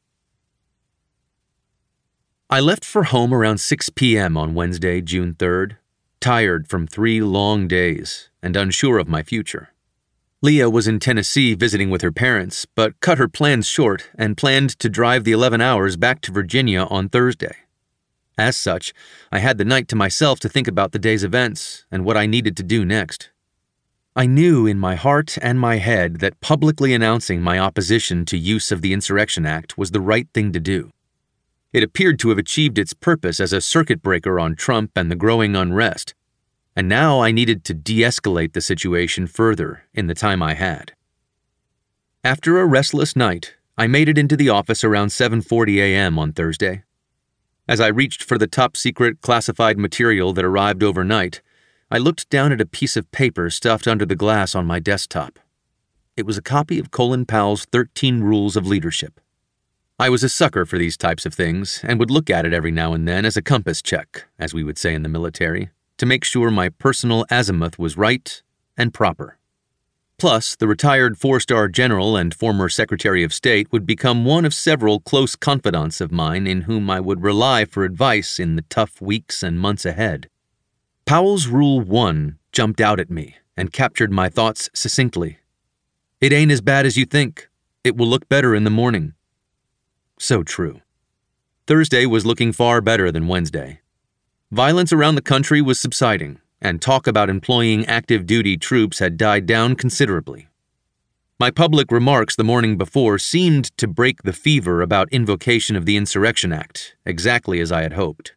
I left for home around six p.m. on Wednesday, June third, tired from three long days and unsure of my future. Leah was in Tennessee visiting with her parents, but cut her plans short and planned to drive the eleven hours back to Virginia on Thursday. As such, I had the night to myself to think about the day's events and what I needed to do next. I knew in my heart and my head that publicly announcing my opposition to use of the Insurrection Act was the right thing to do. It appeared to have achieved its purpose as a circuit breaker on Trump and the growing unrest, and now I needed to de-escalate the situation further in the time I had. After a restless night, I made it into the office around seven forty a.m. on Thursday. As I reached for the top-secret classified material that arrived overnight, I looked down at a piece of paper stuffed under the glass on my desktop. It was a copy of Colin Powell's thirteen Rules of Leadership. I was a sucker for these types of things and would look at it every now and then as a compass check, as we would say in the military, to make sure my personal azimuth was right and proper. Plus, the retired four-star general and former Secretary of State would become one of several close confidants of mine in whom I would rely for advice in the tough weeks and months ahead. Powell's Rule one jumped out at me and captured my thoughts succinctly. It ain't as bad as you think. It will look better in the morning. So true. Thursday was looking far better than Wednesday. Violence around the country was subsiding, and talk about employing active duty troops had died down considerably. My public remarks the morning before seemed to break the fever about invocation of the Insurrection Act, exactly as I had hoped.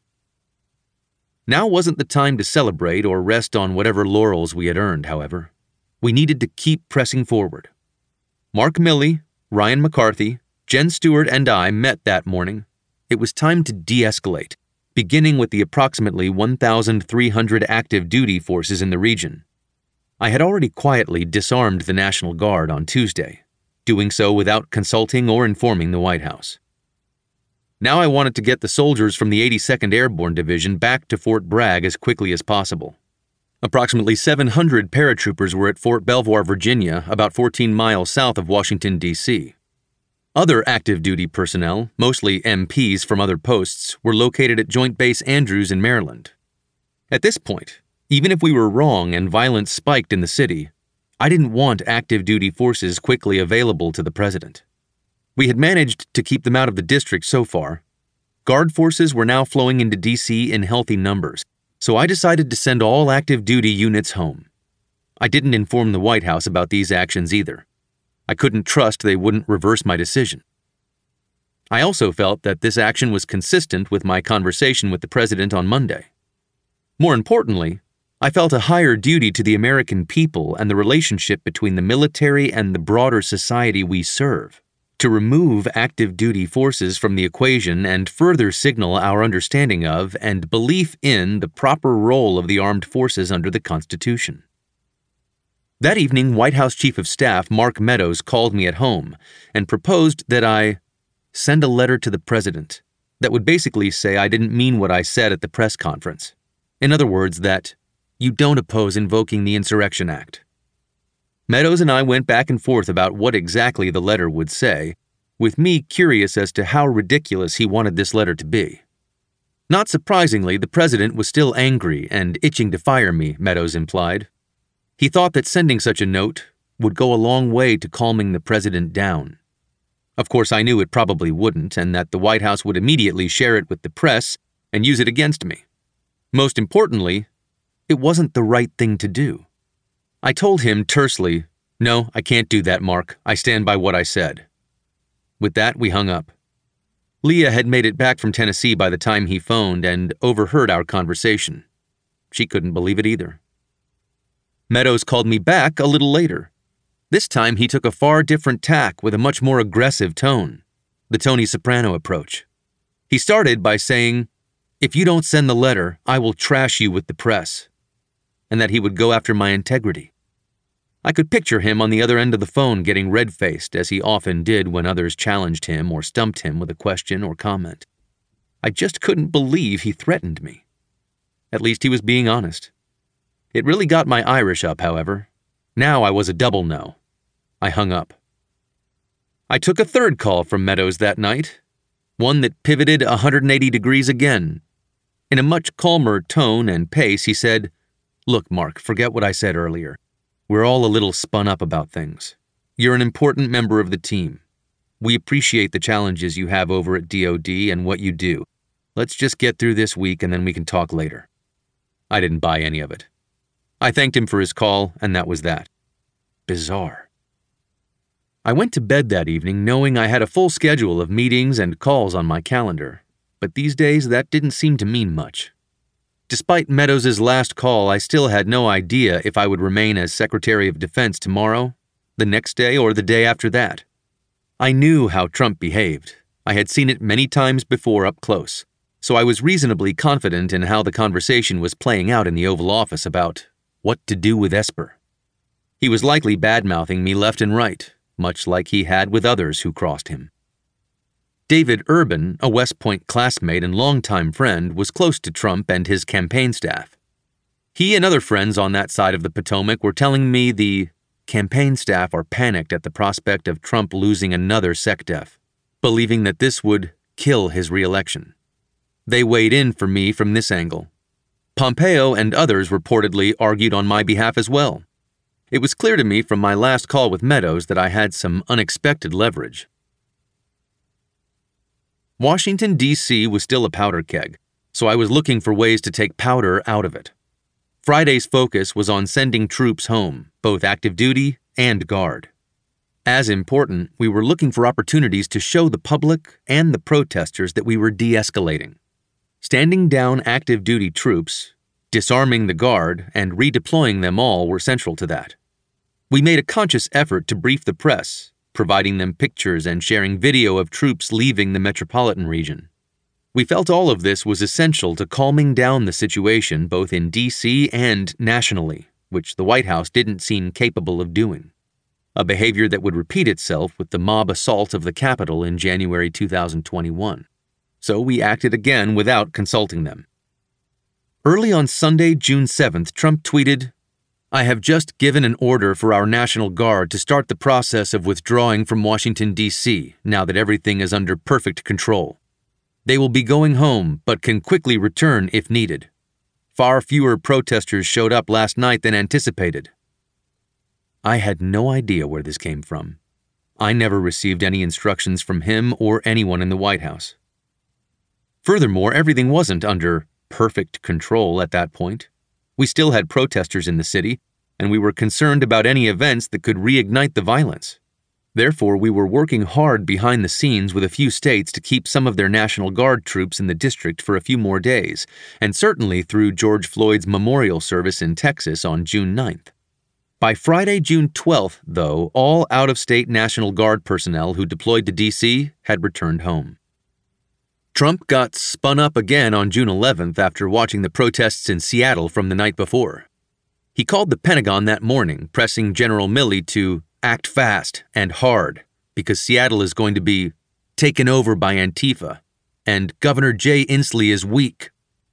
Now wasn't the time to celebrate or rest on whatever laurels we had earned, however. We needed to keep pressing forward. Mark Milley, Ryan McCarthy, Jen Stewart, and I met that morning. It was time to de-escalate, beginning with the approximately one thousand three hundred active duty forces in the region. I had already quietly disarmed the National Guard on Tuesday, doing so without consulting or informing the White House. Now I wanted to get the soldiers from the eighty-second Airborne Division back to Fort Bragg as quickly as possible. Approximately seven hundred paratroopers were at Fort Belvoir, Virginia, about fourteen miles south of Washington, D C Other active duty personnel, mostly M Ps from other posts, were located at Joint Base Andrews in Maryland. At this point, even if we were wrong and violence spiked in the city, I didn't want active duty forces quickly available to the president. We had managed to keep them out of the district so far. Guard forces were now flowing into D C in healthy numbers, so I decided to send all active duty units home. I didn't inform the White House about these actions either. I couldn't trust they wouldn't reverse my decision. I also felt that this action was consistent with my conversation with the president on Monday. More importantly, I felt a higher duty to the American people and the relationship between the military and the broader society we serve to remove active duty forces from the equation and further signal our understanding of and belief in the proper role of the armed forces under the Constitution. That evening, White House Chief of Staff Mark Meadows called me at home and proposed that I send a letter to the president that would basically say I didn't mean what I said at the press conference. In other words, that you don't oppose invoking the Insurrection Act. Meadows and I went back and forth about what exactly the letter would say, with me curious as to how ridiculous he wanted this letter to be. Not surprisingly, the president was still angry and itching to fire me, Meadows implied. He thought that sending such a note would go a long way to calming the president down. Of course, I knew it probably wouldn't, and that the White House would immediately share it with the press and use it against me. Most importantly, it wasn't the right thing to do. I told him tersely, "No, I can't do that, Mark. I stand by what I said." With that, we hung up. Leah had made it back from Tennessee by the time he phoned and overheard our conversation. She couldn't believe it either. Meadows called me back a little later. This time he took a far different tack with a much more aggressive tone, the Tony Soprano approach. He started by saying, "If you don't send the letter, I will trash you with the press," and that he would go after my integrity. I could picture him on the other end of the phone getting red-faced, as he often did when others challenged him or stumped him with a question or comment. I just couldn't believe he threatened me. At least he was being honest. It really got my Irish up, however. Now I was a double no. I hung up. I took a third call from Meadows that night, one that pivoted one hundred eighty degrees again. In a much calmer tone and pace, he said, "Look, Mark, forget what I said earlier. We're all a little spun up about things. You're an important member of the team. We appreciate the challenges you have over at D O D and what you do. Let's just get through this week and then we can talk later." I didn't buy any of it. I thanked him for his call, and that was that. Bizarre. I went to bed that evening knowing I had a full schedule of meetings and calls on my calendar, but these days that didn't seem to mean much. Despite Meadows' last call, I still had no idea if I would remain as Secretary of Defense tomorrow, the next day, or the day after that. I knew how Trump behaved. I had seen it many times before up close, so I was reasonably confident in how the conversation was playing out in the Oval Office about what to do with Esper. He was likely bad-mouthing me left and right, much like he had with others who crossed him. David Urban, a West Point classmate and longtime friend, was close to Trump and his campaign staff. He and other friends on that side of the Potomac were telling me the campaign staff are panicked at the prospect of Trump losing another SecDef, believing that this would kill his re-election. They weighed in for me from this angle. Pompeo and others reportedly argued on my behalf as well. It was clear to me from my last call with Meadows that I had some unexpected leverage. Washington, D C was still a powder keg, so I was looking for ways to take powder out of it. Friday's focus was on sending troops home, both active duty and Guard. As important, we were looking for opportunities to show the public and the protesters that we were de-escalating. Standing down active duty troops, disarming the Guard, and redeploying them all were central to that. We made a conscious effort to brief the press, providing them pictures and sharing video of troops leaving the metropolitan region. We felt all of this was essential to calming down the situation both in D C and nationally, which the White House didn't seem capable of doing. A behavior that would repeat itself with the mob assault of the Capitol in January two thousand twenty-one. So we acted again without consulting them. Early on Sunday, June seventh, Trump tweeted, "I have just given an order for our National Guard to start the process of withdrawing from Washington, D C, now that everything is under perfect control. They will be going home, but can quickly return if needed. Far fewer protesters showed up last night than anticipated." I had no idea where this came from. I never received any instructions from him or anyone in the White House. Furthermore, everything wasn't under perfect control at that point. We still had protesters in the city, and we were concerned about any events that could reignite the violence. Therefore, we were working hard behind the scenes with a few states to keep some of their National Guard troops in the district for a few more days, and certainly through George Floyd's memorial service in Texas on June ninth. By Friday, June twelfth, though, all out-of-state National Guard personnel who deployed to D C had returned home. Trump got spun up again on June eleventh after watching the protests in Seattle from the night before. He called the Pentagon that morning, pressing General Milley to act fast and hard, because Seattle is going to be taken over by Antifa, and Governor Jay Inslee is weak.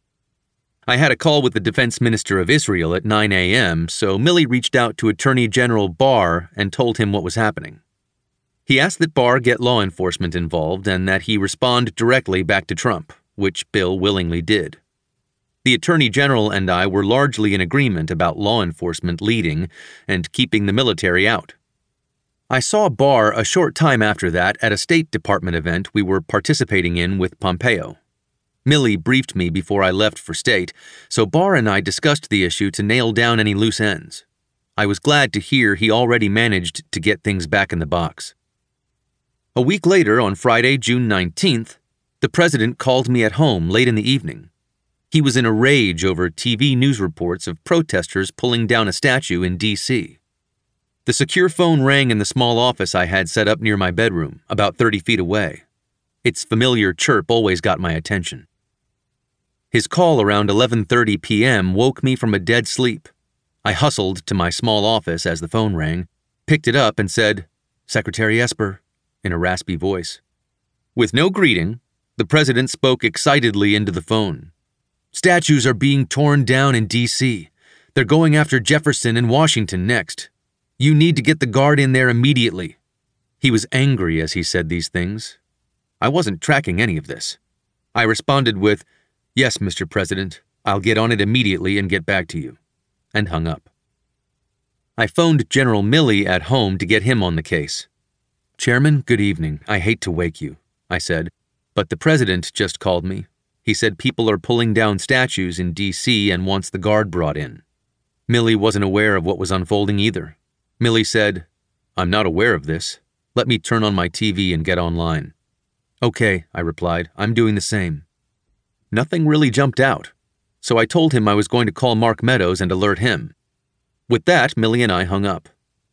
I had a call with the defense minister of Israel at nine a.m., so Milley reached out to Attorney General Barr and told him what was happening. He asked that Barr get law enforcement involved and that he respond directly back to Trump, which Bill willingly did. The Attorney General and I were largely in agreement about law enforcement leading and keeping the military out. I saw Barr a short time after that at a State Department event we were participating in with Pompeo. Milley briefed me before I left for state, so Barr and I discussed the issue to nail down any loose ends. I was glad to hear he already managed to get things back in the box. A week later, on Friday, June nineteenth, the president called me at home late in the evening. He was in a rage over T V news reports of protesters pulling down a statue in D C The secure phone rang in the small office I had set up near my bedroom, about thirty feet away. Its familiar chirp always got my attention. His call around eleven thirty p.m. woke me from a dead sleep. I hustled to my small office as the phone rang, picked it up and said, "Secretary Esper," in a raspy voice. With no greeting, the president spoke excitedly into the phone. "Statues are being torn down in D C They're going after Jefferson and Washington next. You need to get the Guard in there immediately." He was angry as he said these things. I wasn't tracking any of this. I responded with, "Yes, Mister President, I'll get on it immediately and get back to you," and hung up. I phoned General Milley at home to get him on the case. "Chairman, good evening. I hate to wake you," I said, "but the president just called me. He said people are pulling down statues in D C and wants the Guard brought in." Milley wasn't aware of what was unfolding either. Milley said, "I'm not aware of this. Let me turn on my T V and get online." "Okay," I replied. "I'm doing the same." Nothing really jumped out, so I told him I was going to call Mark Meadows and alert him. With that, Milley and I hung up.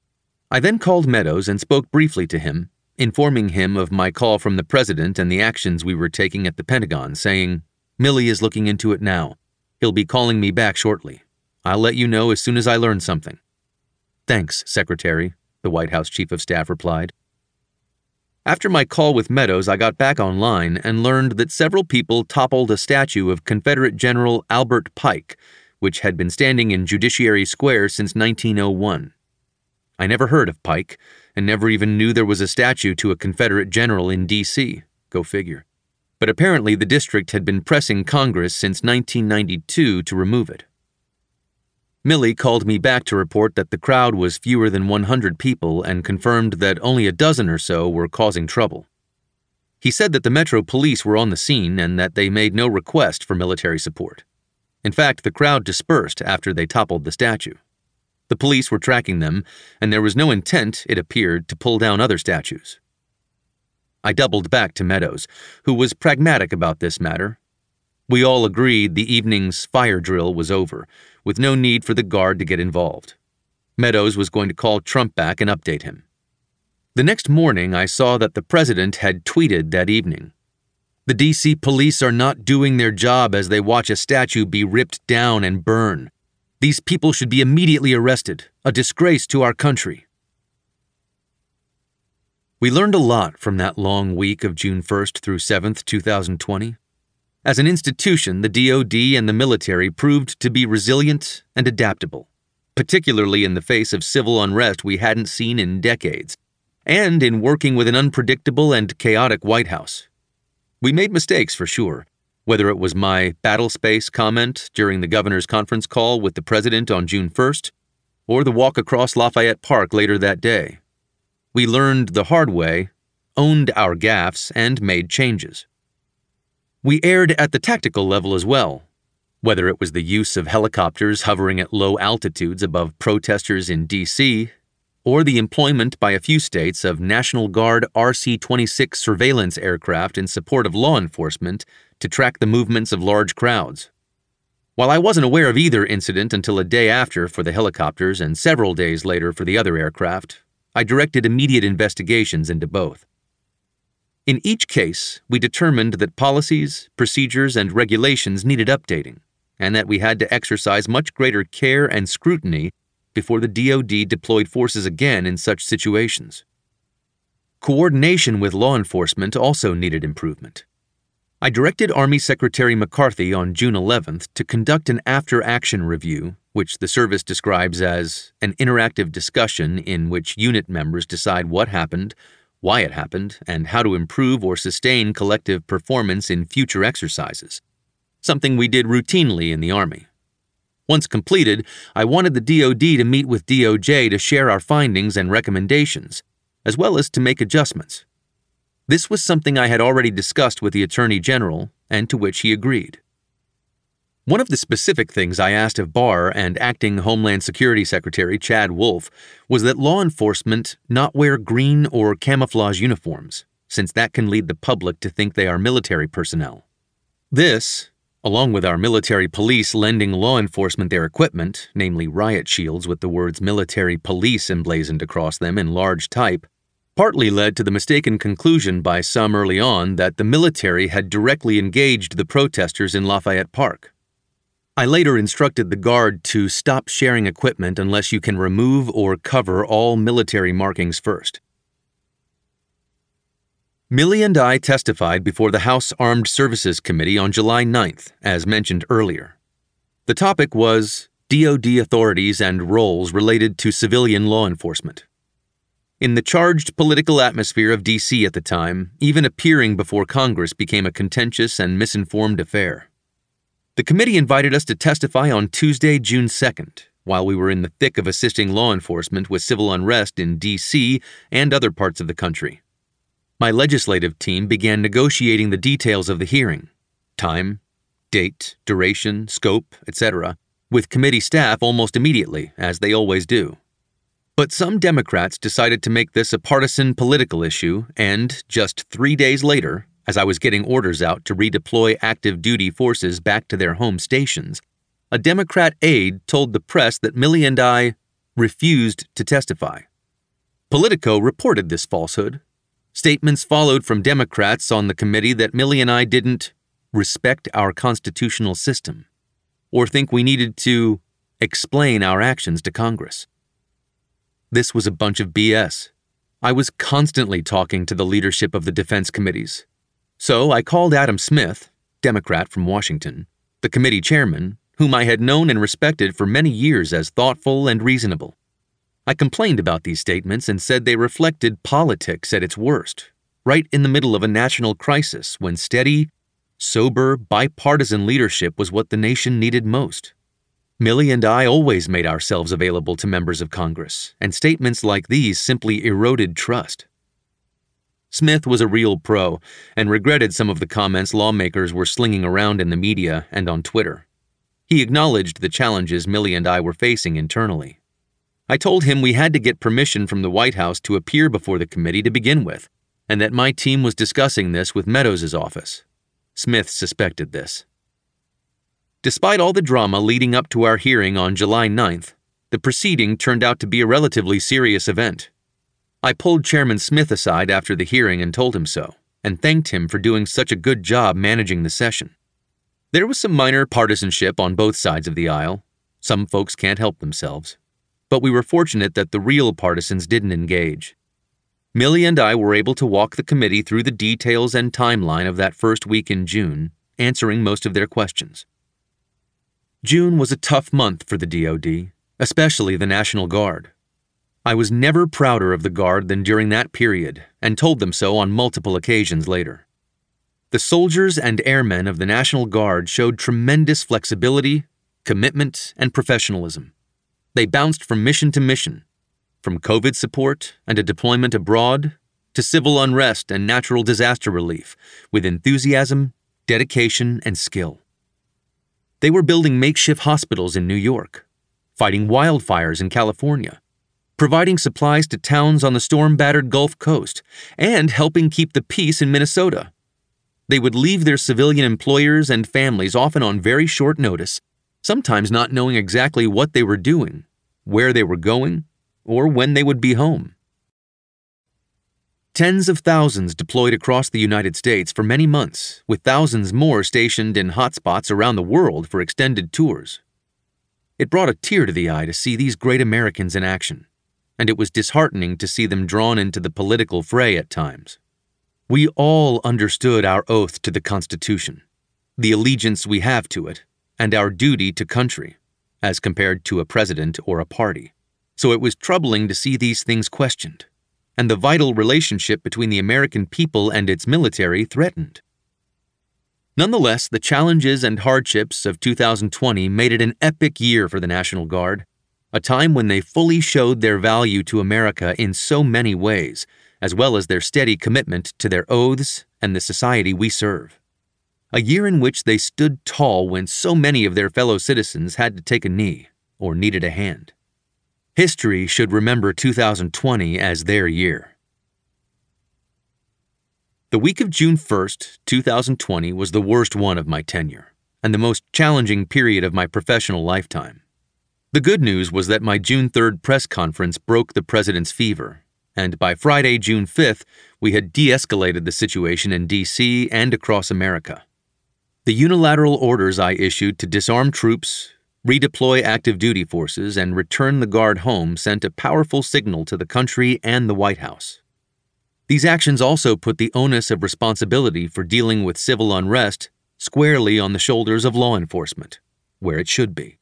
I then called Meadows and spoke briefly to him, informing him of my call from the president and the actions we were taking at the Pentagon, saying, "Milley is looking into it now. He'll be calling me back shortly. I'll let you know as soon as I learn something." "Thanks, Secretary," the White House Chief of Staff replied. After my call with Meadows, I got back online and learned that several people toppled a statue of Confederate General Albert Pike, which had been standing in Judiciary Square since nineteen oh one. I never heard of Pike, and never even knew there was a statue to a Confederate general in D C Go figure. But apparently the district had been pressing Congress since nineteen ninety-two to remove it. Milley called me back to report that the crowd was fewer than one hundred people and confirmed that only a dozen or so were causing trouble. He said that the Metro Police were on the scene and that they made no request for military support. In fact, the crowd dispersed after they toppled the statue. The police were tracking them, and there was no intent, it appeared, to pull down other statues. I doubled back to Meadows, who was pragmatic about this matter. We all agreed the evening's fire drill was over, with no need for the Guard to get involved. Meadows was going to call Trump back and update him. The next morning, I saw that the president had tweeted that evening. "The D C police are not doing their job as they watch a statue be ripped down and burn. These people should be immediately arrested, a disgrace to our country." We learned a lot from that long week of June first through seventh, two thousand twenty. As an institution, the D O D and the military proved to be resilient and adaptable, particularly in the face of civil unrest we hadn't seen in decades, and in working with an unpredictable and chaotic White House. We made mistakes for sure, whether it was my battle space comment during the governor's conference call with the president on June first, or the walk across Lafayette Park later that day. We learned the hard way, owned our gaffes, and made changes. We erred at the tactical level as well. Whether it was the use of helicopters hovering at low altitudes above protesters in D C, or the employment by a few states of National Guard R C twenty-six surveillance aircraft in support of law enforcement to track the movements of large crowds. While I wasn't aware of either incident until a day after for the helicopters and several days later for the other aircraft, I directed immediate investigations into both. In each case, we determined that policies, procedures, and regulations needed updating, and that we had to exercise much greater care and scrutiny before the D O D deployed forces again in such situations. Coordination with law enforcement also needed improvement. I directed Army Secretary McCarthy on June eleventh to conduct an after-action review, which the service describes as an interactive discussion in which unit members decide what happened, why it happened, and how to improve or sustain collective performance in future exercises, something we did routinely in the Army. Once completed, I wanted the D O D to meet with D O J to share our findings and recommendations, as well as to make adjustments. This was something I had already discussed with the Attorney General, and to which he agreed. One of the specific things I asked of Barr and Acting Homeland Security Secretary Chad Wolf was that law enforcement not wear green or camouflage uniforms, since that can lead the public to think they are military personnel. This, along with our military police lending law enforcement their equipment, namely riot shields with the words military police emblazoned across them in large type, partly led to the mistaken conclusion by some early on that the military had directly engaged the protesters in Lafayette Park. I later instructed the Guard to stop sharing equipment unless you can remove or cover all military markings first. Milley and I testified before the House Armed Services Committee on July ninth, as mentioned earlier. The topic was D O D authorities and roles related to civilian law enforcement. In the charged political atmosphere of D C at the time, even appearing before Congress became a contentious and misinformed affair. The committee invited us to testify on Tuesday, June second, while we were in the thick of assisting law enforcement with civil unrest in D C and other parts of the country. My legislative team began negotiating the details of the hearing, time, date, duration, scope, et cetera, with committee staff almost immediately, as they always do. But some Democrats decided to make this a partisan political issue, and just three days later, as I was getting orders out to redeploy active duty forces back to their home stations, a Democrat aide told the press that Milley and I refused to testify. Politico reported this falsehood. Statements followed from Democrats on the committee that Milley and I didn't respect our constitutional system, or think we needed to explain our actions to Congress. This was a bunch of B S. I was constantly talking to the leadership of the defense committees. So I called Adam Smith, Democrat from Washington, the committee chairman, whom I had known and respected for many years as thoughtful and reasonable. I complained about these statements and said they reflected politics at its worst, right in the middle of a national crisis when steady, sober, bipartisan leadership was what the nation needed most. Milley and I always made ourselves available to members of Congress, and statements like these simply eroded trust. Smith was a real pro and regretted some of the comments lawmakers were slinging around in the media and on Twitter. He acknowledged the challenges Milley and I were facing internally. I told him we had to get permission from the White House to appear before the committee to begin with, and that my team was discussing this with Meadows' office. Smith suspected this. Despite all the drama leading up to our hearing on July ninth, the proceeding turned out to be a relatively serious event. I pulled Chairman Smith aside after the hearing and told him so, and thanked him for doing such a good job managing the session. There was some minor partisanship on both sides of the aisle. Some folks can't help themselves. But we were fortunate that the real partisans didn't engage. Milley and I were able to walk the committee through the details and timeline of that first week in June, answering most of their questions. June was a tough month for the D O D, especially the National Guard. I was never prouder of the Guard than during that period, and told them so on multiple occasions later. The soldiers and airmen of the National Guard showed tremendous flexibility, commitment, and professionalism. They bounced from mission to mission, from COVID support and a deployment abroad to civil unrest and natural disaster relief, with enthusiasm, dedication, and skill. They were building makeshift hospitals in New York, fighting wildfires in California, providing supplies to towns on the storm-battered Gulf Coast, and helping keep the peace in Minnesota. They would leave their civilian employers and families often on very short notice, sometimes not knowing exactly what they were doing, where they were going, or when they would be home. Tens of thousands deployed across the United States for many months, with thousands more stationed in hotspots around the world for extended tours. It brought a tear to the eye to see these great Americans in action, and it was disheartening to see them drawn into the political fray at times. We all understood our oath to the Constitution, the allegiance we have to it, and our duty to country, as compared to a president or a party. So it was troubling to see these things questioned, and the vital relationship between the American people and its military threatened. Nonetheless, the challenges and hardships of two thousand twenty made it an epic year for the National Guard, a time when they fully showed their value to America in so many ways, as well as their steady commitment to their oaths and the society we serve. A year in which they stood tall when so many of their fellow citizens had to take a knee or needed a hand. History should remember two thousand twenty as their year. The week of June first, two thousand twenty was the worst one of my tenure, and the most challenging period of my professional lifetime. The good news was that my June third press conference broke the president's fever, and by Friday, June fifth, we had de-escalated the situation in D C and across America. The unilateral orders I issued to disarm troops, redeploy active duty forces, and return the Guard home sent a powerful signal to the country and the White House. These actions also put the onus of responsibility for dealing with civil unrest squarely on the shoulders of law enforcement, where it should be.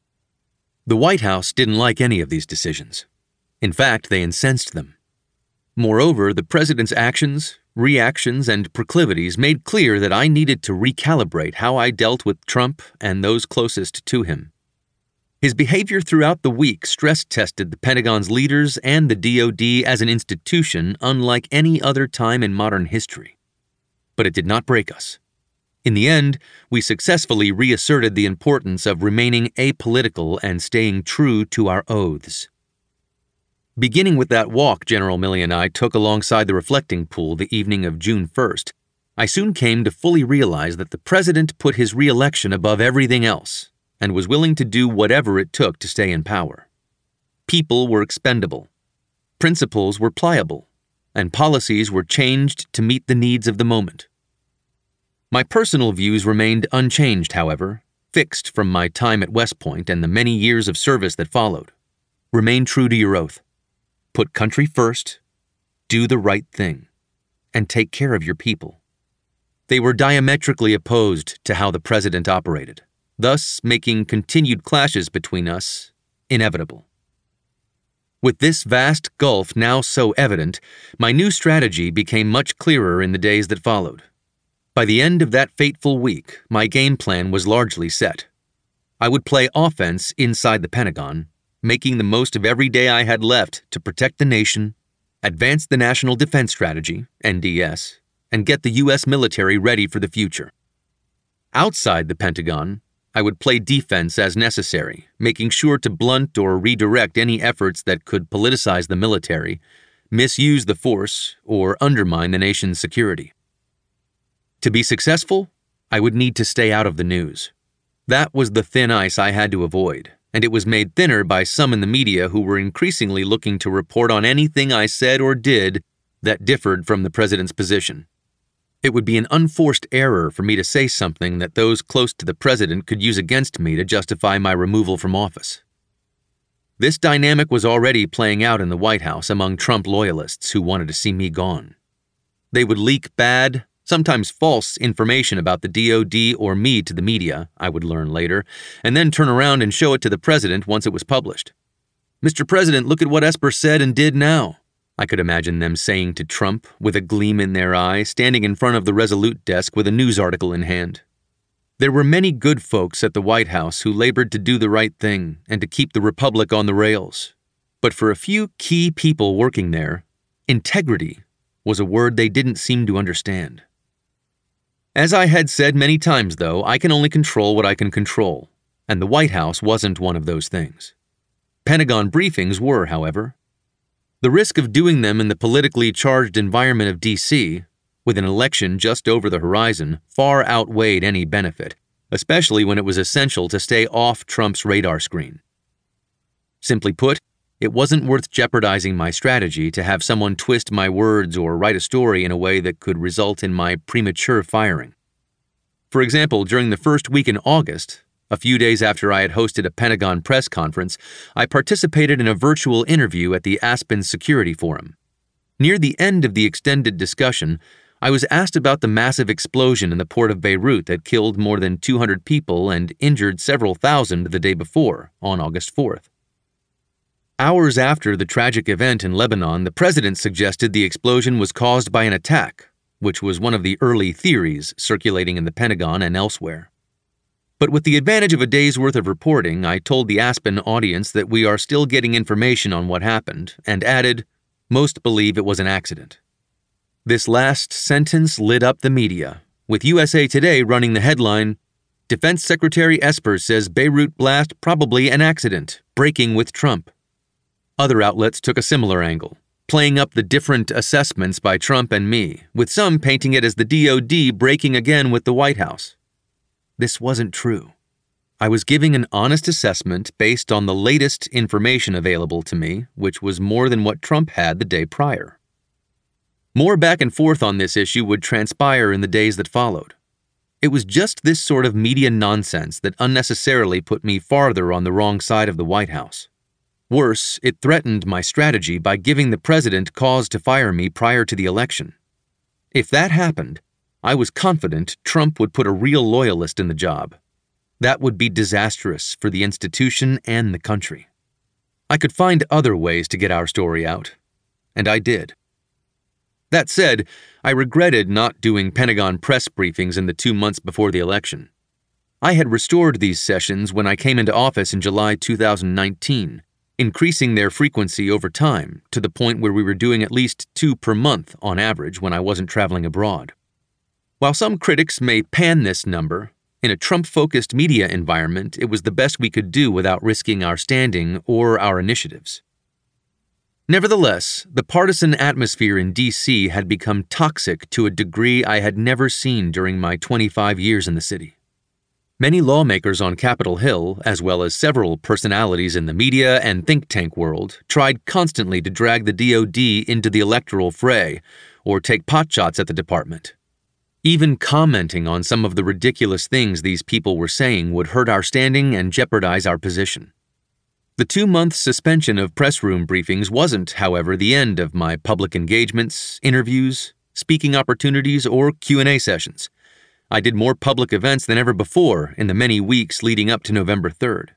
The White House didn't like any of these decisions. In fact, they incensed them. Moreover, the president's actions, reactions, and proclivities made clear that I needed to recalibrate how I dealt with Trump and those closest to him. His behavior throughout the week stress-tested the Pentagon's leaders and the D O D as an institution unlike any other time in modern history. But it did not break us. In the end, we successfully reasserted the importance of remaining apolitical and staying true to our oaths. Beginning with that walk General Milley and I took alongside the reflecting pool the evening of June first, I soon came to fully realize that the president put his re-election above everything else and was willing to do whatever it took to stay in power. People were expendable, principles were pliable, and policies were changed to meet the needs of the moment. My personal views remained unchanged, however, fixed from my time at West Point and the many years of service that followed. Remain true to your oath. Put country first, do the right thing, and take care of your people. They were diametrically opposed to how the president operated, thus making continued clashes between us inevitable. With this vast gulf now so evident, my new strategy became much clearer in the days that followed. By the end of that fateful week, my game plan was largely set. I would play offense inside the Pentagon, making the most of every day I had left to protect the nation, advance the National Defense Strategy, N D S, and get the U S military ready for the future. Outside the Pentagon, I would play defense as necessary, making sure to blunt or redirect any efforts that could politicize the military, misuse the force, or undermine the nation's security. To be successful, I would need to stay out of the news. That was the thin ice I had to avoid, and it was made thinner by some in the media who were increasingly looking to report on anything I said or did that differed from the president's position. It would be an unforced error for me to say something that those close to the president could use against me to justify my removal from office. This dynamic was already playing out in the White House among Trump loyalists who wanted to see me gone. They would leak bad, sometimes false information about the D O D or me to the media, I would learn later, and then turn around and show it to the president once it was published. "Mister President, look at what Esper said and did now," I could imagine them saying to Trump with a gleam in their eye, standing in front of the Resolute desk with a news article in hand. There were many good folks at the White House who labored to do the right thing and to keep the republic on the rails. But for a few key people working there, integrity was a word they didn't seem to understand. As I had said many times, though, I can only control what I can control, and the White House wasn't one of those things. Pentagon briefings were, however. The risk of doing them in the politically charged environment of D C, with an election just over the horizon, far outweighed any benefit, especially when it was essential to stay off Trump's radar screen. Simply put, it wasn't worth jeopardizing my strategy to have someone twist my words or write a story in a way that could result in my premature firing. For example, during the first week in August, a few days after I had hosted a Pentagon press conference, I participated in a virtual interview at the Aspen Security Forum. Near the end of the extended discussion, I was asked about the massive explosion in the port of Beirut that killed more than two hundred people and injured several thousand the day before, on August fourth. Hours after the tragic event in Lebanon, the president suggested the explosion was caused by an attack, which was one of the early theories circulating in the Pentagon and elsewhere. But with the advantage of a day's worth of reporting, I told the Aspen audience that we are still getting information on what happened, and added, most believe it was an accident. This last sentence lit up the media, with U S A Today running the headline, Defense Secretary Esper says Beirut blast probably an accident, breaking with Trump. Other outlets took a similar angle, playing up the different assessments by Trump and me, with some painting it as the D O D breaking again with the White House. This wasn't true. I was giving an honest assessment based on the latest information available to me, which was more than what Trump had the day prior. More back and forth on this issue would transpire in the days that followed. It was just this sort of media nonsense that unnecessarily put me farther on the wrong side of the White House. Worse, it threatened my strategy by giving the president cause to fire me prior to the election. If that happened, I was confident Trump would put a real loyalist in the job. That would be disastrous for the institution and the country. I could find other ways to get our story out, and I did. That said, I regretted not doing Pentagon press briefings in the two months before the election. I had restored these sessions when I came into office in July two thousand nineteen, increasing their frequency over time to the point where we were doing at least two per month on average when I wasn't traveling abroad. While some critics may pan this number, in a Trump-focused media environment, it was the best we could do without risking our standing or our initiatives. Nevertheless, the partisan atmosphere in D C had become toxic to a degree I had never seen during my twenty-five years in the city. Many lawmakers on Capitol Hill, as well as several personalities in the media and think tank world, tried constantly to drag the D O D into the electoral fray or take potshots at the department. Even commenting on some of the ridiculous things these people were saying would hurt our standing and jeopardize our position. The two-month suspension of press room briefings wasn't, however, the end of my public engagements, interviews, speaking opportunities, or Q and A sessions. I did more public events than ever before in the many weeks leading up to November third.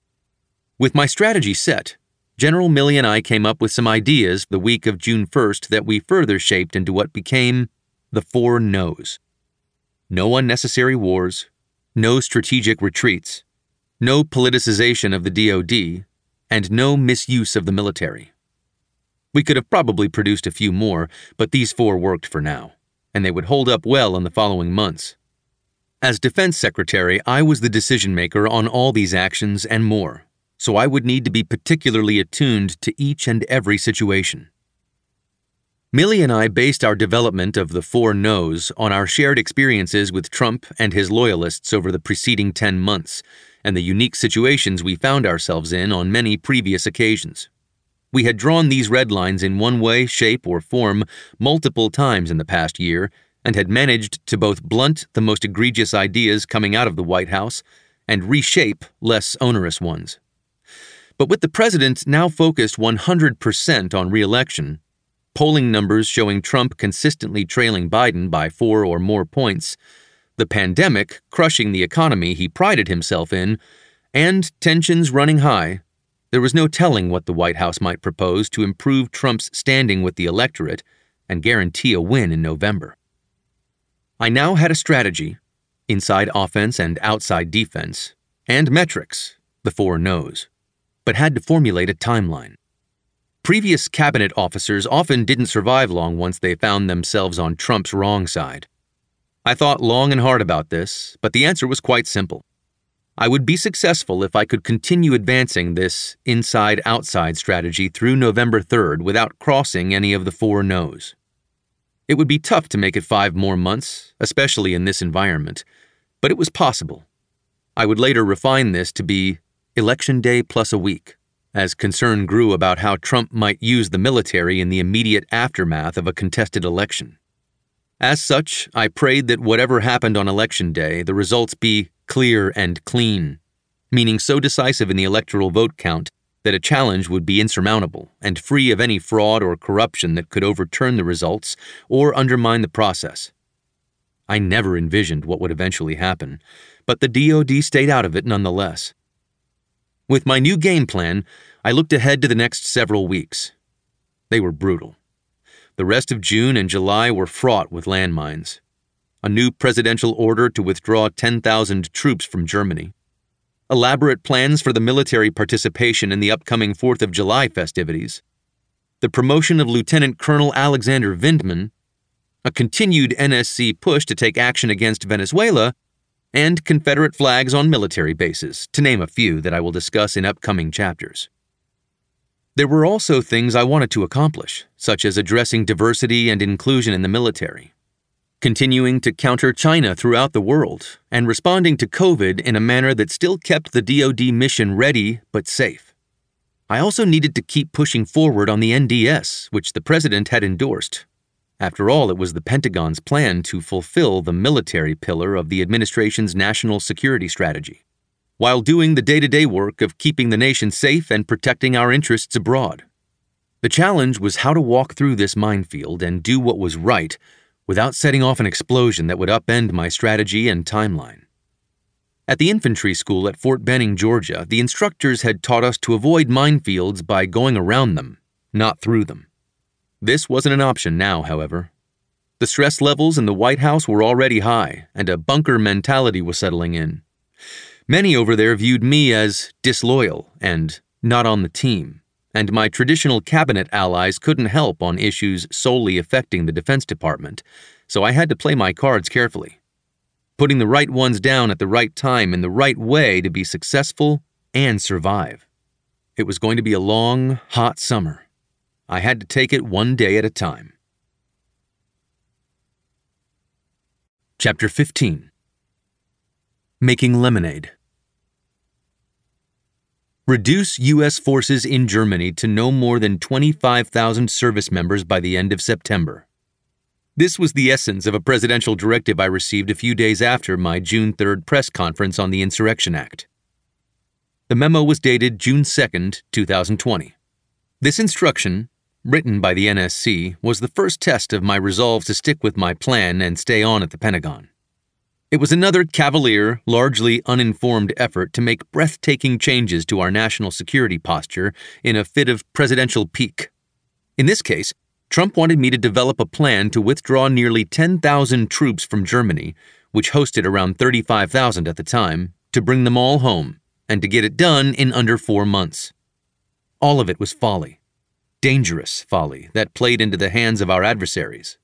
With my strategy set, General Milley and I came up with some ideas the week of June first that we further shaped into what became the four no's. No unnecessary wars, no strategic retreats, no politicization of the D O D, and no misuse of the military. We could have probably produced a few more, but these four worked for now, and they would hold up well in the following months. As Defense Secretary, I was the decision-maker on all these actions and more, so I would need to be particularly attuned to each and every situation. Milley and I based our development of the four no's on our shared experiences with Trump and his loyalists over the preceding ten months, and the unique situations we found ourselves in on many previous occasions. We had drawn these red lines in one way, shape, or form multiple times in the past year, and had managed to both blunt the most egregious ideas coming out of the White House and reshape less onerous ones. But with the president now focused one hundred percent on re-election, polling numbers showing Trump consistently trailing Biden by four or more points, the pandemic crushing the economy he prided himself in, and tensions running high, there was no telling what the White House might propose to improve Trump's standing with the electorate and guarantee a win in November. I now had a strategy, inside offense and outside defense, and metrics, the four no's, but had to formulate a timeline. Previous cabinet officers often didn't survive long once they found themselves on Trump's wrong side. I thought long and hard about this, but the answer was quite simple. I would be successful if I could continue advancing this inside-outside strategy through November third without crossing any of the four no's. It would be tough to make it five more months, especially in this environment, but it was possible. I would later refine this to be election day plus a week, as concern grew about how Trump might use the military in the immediate aftermath of a contested election. As such, I prayed that whatever happened on election day, the results be clear and clean, meaning so decisive in the electoral vote count that a challenge would be insurmountable and free of any fraud or corruption that could overturn the results or undermine the process. I never envisioned what would eventually happen, but the D O D stayed out of it nonetheless. With my new game plan, I looked ahead to the next several weeks. They were brutal. The rest of June and July were fraught with landmines. A new presidential order to withdraw ten thousand troops from Germany. Elaborate plans for the military participation in the upcoming fourth of July festivities. The promotion of Lieutenant Colonel Alexander Vindman. A continued N S C push to take action against Venezuela, and Confederate flags on military bases, to name a few that I will discuss in upcoming chapters. There were also things I wanted to accomplish, such as addressing diversity and inclusion in the military, continuing to counter China throughout the world, and responding to COVID in a manner that still kept the D O D mission ready but safe. I also needed to keep pushing forward on the N D S, which the president had endorsed. After all, it was the Pentagon's plan to fulfill the military pillar of the administration's national security strategy, while doing the day-to-day work of keeping the nation safe and protecting our interests abroad. The challenge was how to walk through this minefield and do what was right without setting off an explosion that would upend my strategy and timeline. At the infantry school at Fort Benning, Georgia, the instructors had taught us to avoid minefields by going around them, not through them. This wasn't an option now, however. The stress levels in the White House were already high, and a bunker mentality was settling in. Many over there viewed me as disloyal and not on the team, and my traditional cabinet allies couldn't help on issues solely affecting the Defense Department, so I had to play my cards carefully, putting the right ones down at the right time in the right way to be successful and survive. It was going to be a long, hot summer. I had to take it one day at a time. Chapter fifteen. Making Lemonade. Reduce U S forces in Germany to no more than twenty-five thousand service members by the end of September. This was the essence of a presidential directive I received a few days after my June third press conference on the Insurrection Act. The memo was dated June second, two thousand twenty. This instruction, written by the N S C, was the first test of my resolve to stick with my plan and stay on at the Pentagon. It was another cavalier, largely uninformed effort to make breathtaking changes to our national security posture in a fit of presidential pique. In this case, Trump wanted me to develop a plan to withdraw nearly ten thousand troops from Germany, which hosted around thirty-five thousand at the time, to bring them all home, and to get it done in under four months. All of it was folly. Dangerous folly that played into the hands of our adversaries.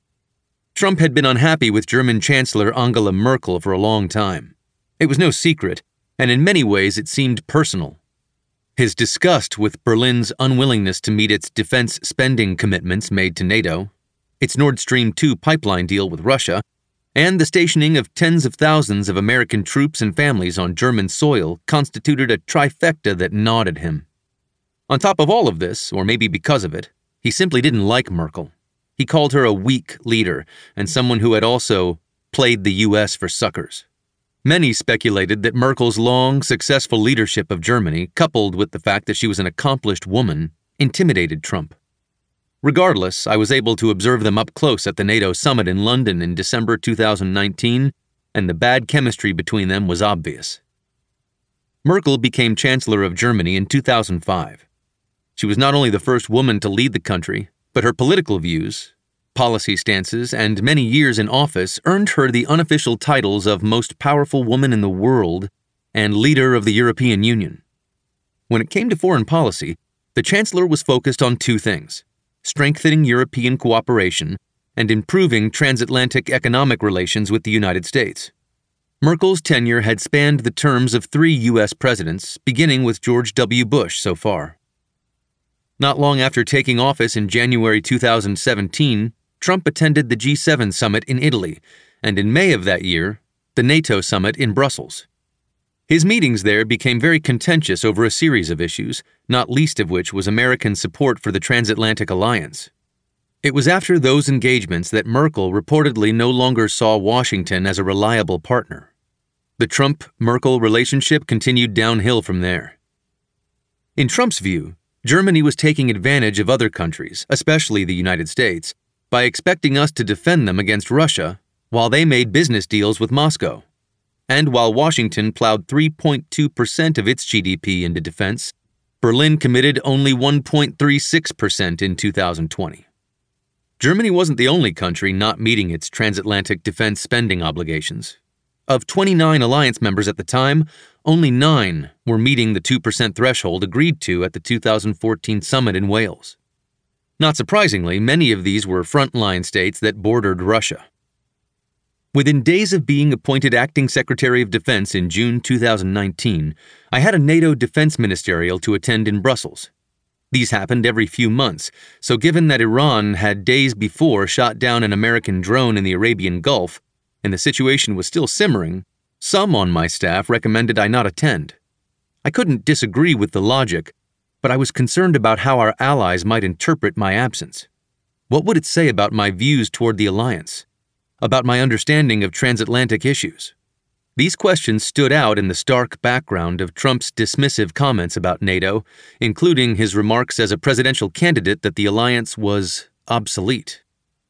Trump had been unhappy with German Chancellor Angela Merkel for a long time. It was no secret, and in many ways it seemed personal. His disgust with Berlin's unwillingness to meet its defense spending commitments made to NATO, its Nord Stream two pipeline deal with Russia, and the stationing of tens of thousands of American troops and families on German soil constituted a trifecta that gnawed at him. On top of all of this, or maybe because of it, he simply didn't like Merkel. He called her a weak leader and someone who had also played the U S for suckers. Many speculated that Merkel's long, successful leadership of Germany, coupled with the fact that she was an accomplished woman, intimidated Trump. Regardless, I was able to observe them up close at the NATO summit in London in December two thousand nineteen, and the bad chemistry between them was obvious. Merkel became Chancellor of Germany in two thousand five. She was not only the first woman to lead the country, but her political views, policy stances, and many years in office earned her the unofficial titles of Most Powerful Woman in the World and Leader of the European Union. When it came to foreign policy, the Chancellor was focused on two things: strengthening European cooperation and improving transatlantic economic relations with the United States. Merkel's tenure had spanned the terms of three U S presidents, beginning with George W. Bush so far. Not long after taking office in January two thousand seventeen, Trump attended the G seven summit in Italy, and in May of that year, the NATO summit in Brussels. His meetings there became very contentious over a series of issues, not least of which was American support for the transatlantic alliance. It was after those engagements that Merkel reportedly no longer saw Washington as a reliable partner. The Trump-Merkel relationship continued downhill from there. In Trump's view, Germany was taking advantage of other countries, especially the United States, by expecting us to defend them against Russia while they made business deals with Moscow. And while Washington plowed three point two percent of its G D P into defense, Berlin committed only one point three six percent in two thousand twenty. Germany wasn't the only country not meeting its transatlantic defense spending obligations. Of twenty-nine alliance members at the time, only nine were meeting the two percent threshold agreed to at the two thousand fourteen summit in Wales. Not surprisingly, many of these were frontline states that bordered Russia. Within days of being appointed Acting Secretary of Defense in June two thousand nineteen, I had a NATO defense ministerial to attend in Brussels. These happened every few months, so given that Iran had days before shot down an American drone in the Arabian Gulf, and the situation was still simmering, some on my staff recommended I not attend. I couldn't disagree with the logic, but I was concerned about how our allies might interpret my absence. What would it say about my views toward the alliance? About my understanding of transatlantic issues? These questions stood out in the stark background of Trump's dismissive comments about NATO, including his remarks as a presidential candidate that the alliance was obsolete.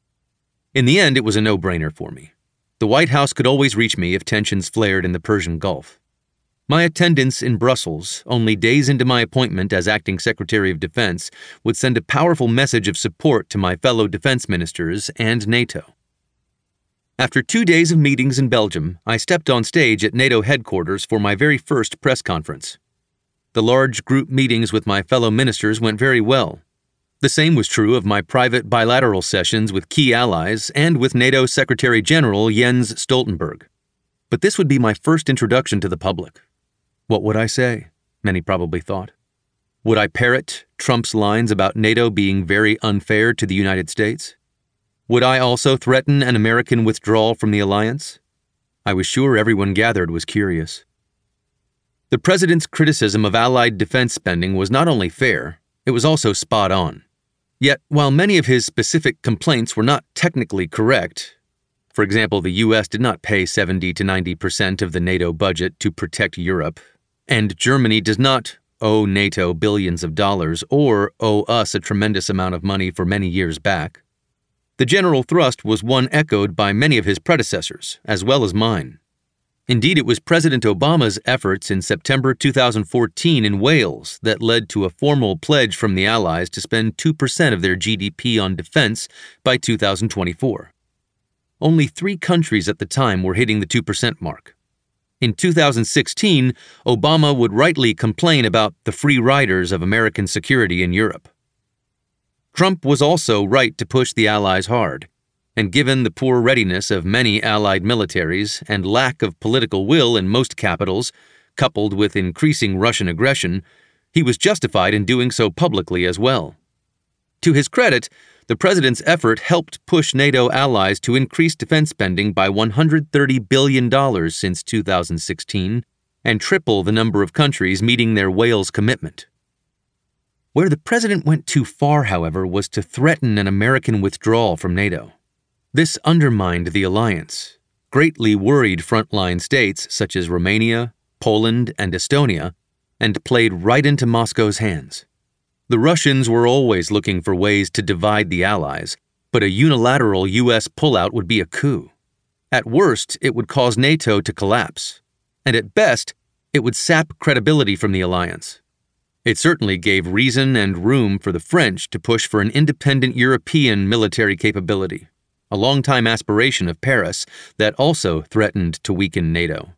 In the end, it was a no-brainer for me. The White House could always reach me if tensions flared in the Persian Gulf. My attendance in Brussels, only days into my appointment as Acting Secretary of Defense, would send a powerful message of support to my fellow defense ministers and NATO. After two days of meetings in Belgium, I stepped on stage at NATO headquarters for my very first press conference. The large group meetings with my fellow ministers went very well. The same was true of my private bilateral sessions with key allies and with NATO Secretary General Jens Stoltenberg. But this would be my first introduction to the public. What would I say? Many probably thought. Would I parrot Trump's lines about NATO being very unfair to the United States? Would I also threaten an American withdrawal from the alliance? I was sure everyone gathered was curious. The president's criticism of Allied defense spending was not only fair, it was also spot on. Yet, while many of his specific complaints were not technically correct, for example, the U S did not pay seventy to ninety percent of the NATO budget to protect Europe, and Germany does not owe NATO billions of dollars or owe us a tremendous amount of money for many years back, the general thrust was one echoed by many of his predecessors, as well as mine. Indeed, it was President Obama's efforts in September two thousand fourteen in Wales that led to a formal pledge from the Allies to spend two percent of their G D P on defense by two thousand twenty-four. Only three countries at the time were hitting the two percent mark. In two thousand sixteen, Obama would rightly complain about the free riders of American security in Europe. Trump was also right to push the Allies hard, and given the poor readiness of many Allied militaries and lack of political will in most capitals, coupled with increasing Russian aggression, he was justified in doing so publicly as well. To his credit, the president's effort helped push NATO allies to increase defense spending by one hundred thirty billion dollars since two thousand sixteen and triple the number of countries meeting their Wales commitment. Where the president went too far, however, was to threaten an American withdrawal from NATO. This undermined the alliance, greatly worried frontline states such as Romania, Poland, and Estonia, and played right into Moscow's hands. The Russians were always looking for ways to divide the Allies, but a unilateral U S pullout would be a coup. At worst, it would cause NATO to collapse, and at best, it would sap credibility from the alliance. It certainly gave reason and room for the French to push for an independent European military capability, a longtime aspiration of Paris that also threatened to weaken NATO.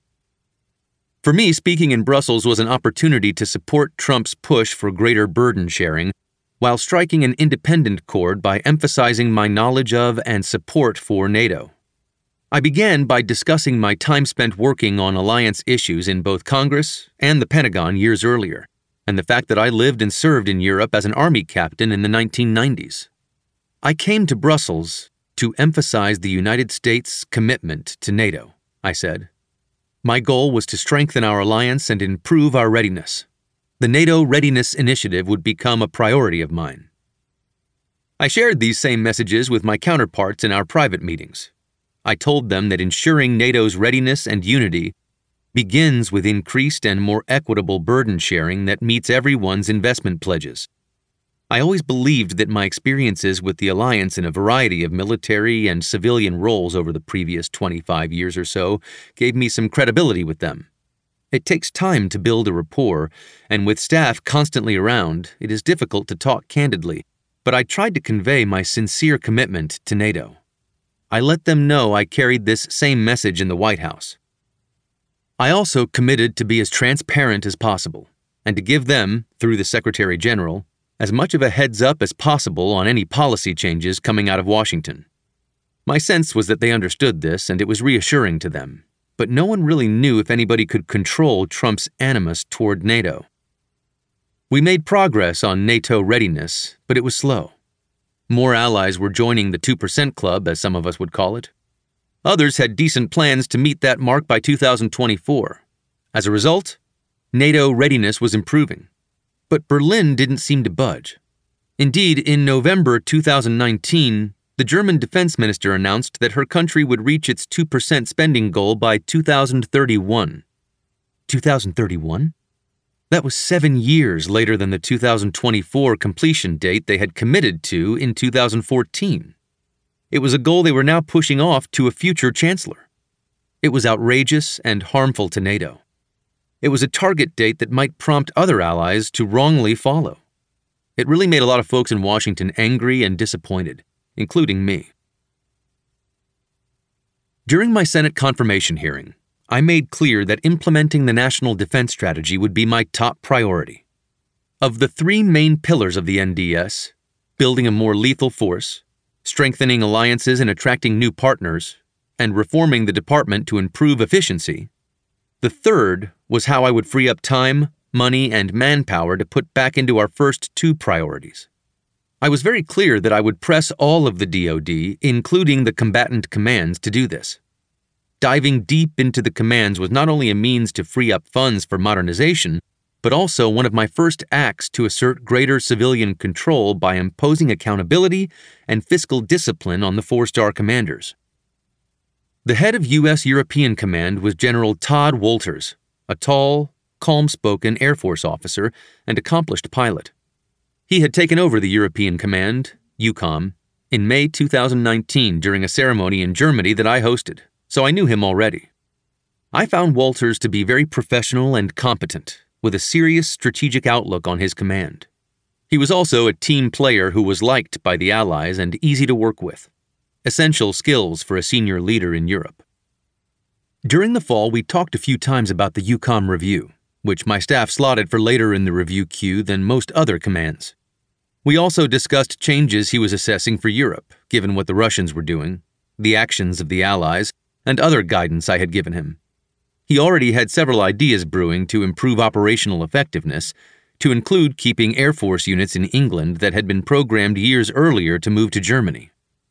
For me, speaking in Brussels was an opportunity to support Trump's push for greater burden sharing, while striking an independent chord by emphasizing my knowledge of and support for NATO. I began by discussing my time spent working on alliance issues in both Congress and the Pentagon years earlier, and the fact that I lived and served in Europe as an Army captain in the nineteen nineties. I came to Brussels to emphasize the United States' commitment to NATO, I said. My goal was to strengthen our alliance and improve our readiness. The NATO Readiness Initiative would become a priority of mine. I shared these same messages with my counterparts in our private meetings. I told them that ensuring NATO's readiness and unity begins with increased and more equitable burden sharing that meets everyone's investment pledges. I always believed that my experiences with the alliance in a variety of military and civilian roles over the previous twenty-five years or so gave me some credibility with them. It takes time to build a rapport, and with staff constantly around, it is difficult to talk candidly, but I tried to convey my sincere commitment to NATO. I let them know I carried this same message in the White House. I also committed to be as transparent as possible, and to give them, through the Secretary General, as much of a heads-up as possible on any policy changes coming out of Washington. My sense was that they understood this, and it was reassuring to them, but no one really knew if anybody could control Trump's animus toward NATO. We made progress on NATO readiness, but it was slow. More allies were joining the two percent Club, as some of us would call it. Others had decent plans to meet that mark by two thousand twenty-four. As a result, NATO readiness was improving. But Berlin didn't seem to budge. Indeed, in November two thousand nineteen, the German defense minister announced that her country would reach its two percent spending goal by two thousand thirty-one. two thousand thirty-one? That was seven years later than the two thousand twenty-four completion date they had committed to in two thousand fourteen. It was a goal they were now pushing off to a future chancellor. It was outrageous and harmful to NATO. It was a target date that might prompt other allies to wrongly follow. It really made a lot of folks in Washington angry and disappointed, including me. During my Senate confirmation hearing, I made clear that implementing the National Defense Strategy would be my top priority. Of the three main pillars of the N D S, building a more lethal force, strengthening alliances and attracting new partners, and reforming the department to improve efficiency, the third was how I would free up time, money, and manpower to put back into our first two priorities. I was very clear that I would press all of the D O D, including the combatant commands, to do this. Diving deep into the commands was not only a means to free up funds for modernization, but also one of my first acts to assert greater civilian control by imposing accountability and fiscal discipline on the four-star commanders. The head of U S European Command was General Todd Wolters, a tall, calm-spoken Air Force officer and accomplished pilot. He had taken over the European Command, EUCOM, in May two thousand nineteen during a ceremony in Germany that I hosted, so I knew him already. I found Wolters to be very professional and competent, with a serious strategic outlook on his command. He was also a team player who was liked by the Allies and easy to work with, essential skills for a senior leader in Europe. During the fall, we talked a few times about the EUCOM review, which my staff slotted for later in the review queue than most other commands. We also discussed changes he was assessing for Europe, given what the Russians were doing, the actions of the Allies, and other guidance I had given him. He already had several ideas brewing to improve operational effectiveness, to include keeping Air Force units in England that had been programmed years earlier to move to Germany.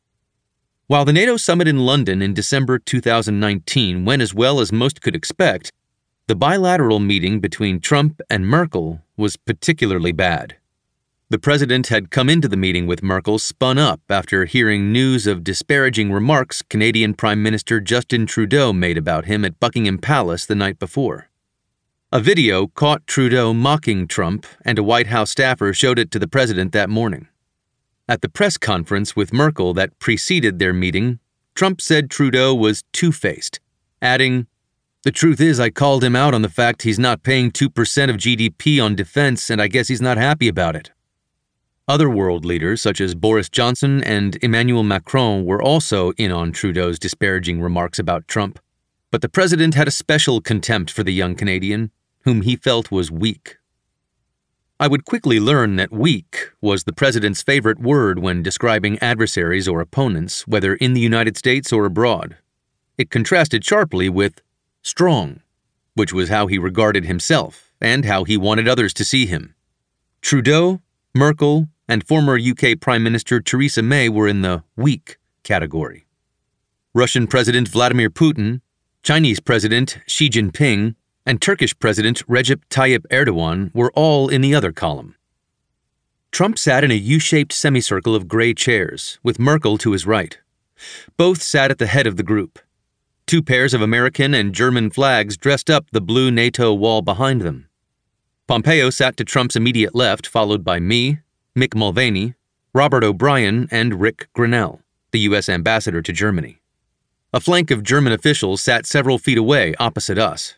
While the NATO summit in London in December two thousand nineteen went as well as most could expect, the bilateral meeting between Trump and Merkel was particularly bad. The president had come into the meeting with Merkel spun up after hearing news of disparaging remarks Canadian Prime Minister Justin Trudeau made about him at Buckingham Palace the night before. A video caught Trudeau mocking Trump, and a White House staffer showed it to the president that morning. At the press conference with Merkel that preceded their meeting, Trump said Trudeau was two-faced, adding, "The truth is I called him out on the fact he's not paying two percent of G D P on defense, and I guess he's not happy about it." Other world leaders, such as Boris Johnson and Emmanuel Macron, were also in on Trudeau's disparaging remarks about Trump, but the president had a special contempt for the young Canadian, whom he felt was weak. I would quickly learn that weak was the president's favorite word when describing adversaries or opponents, whether in the United States or abroad. It contrasted sharply with strong, which was how he regarded himself and how he wanted others to see him. Trudeau, Merkel, and former U K Prime Minister Theresa May were in the weak category. Russian President Vladimir Putin, Chinese President Xi Jinping, and Turkish President Recep Tayyip Erdogan were all in the other column. Trump sat in a U-shaped semicircle of gray chairs, with Merkel to his right. Both sat at the head of the group. Two pairs of American and German flags dressed up the blue NATO wall behind them. Pompeo sat to Trump's immediate left, followed by me, Mick Mulvaney, Robert O'Brien, and Rick Grenell, the U S ambassador to Germany. A flank of German officials sat several feet away opposite us.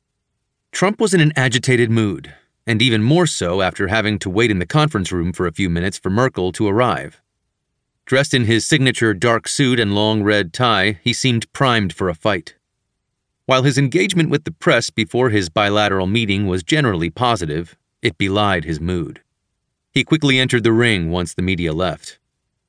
Trump was in an agitated mood, and even more so after having to wait in the conference room for a few minutes for Merkel to arrive. Dressed in his signature dark suit and long red tie, he seemed primed for a fight. While his engagement with the press before his bilateral meeting was generally positive, it belied his mood. He quickly entered the ring once the media left.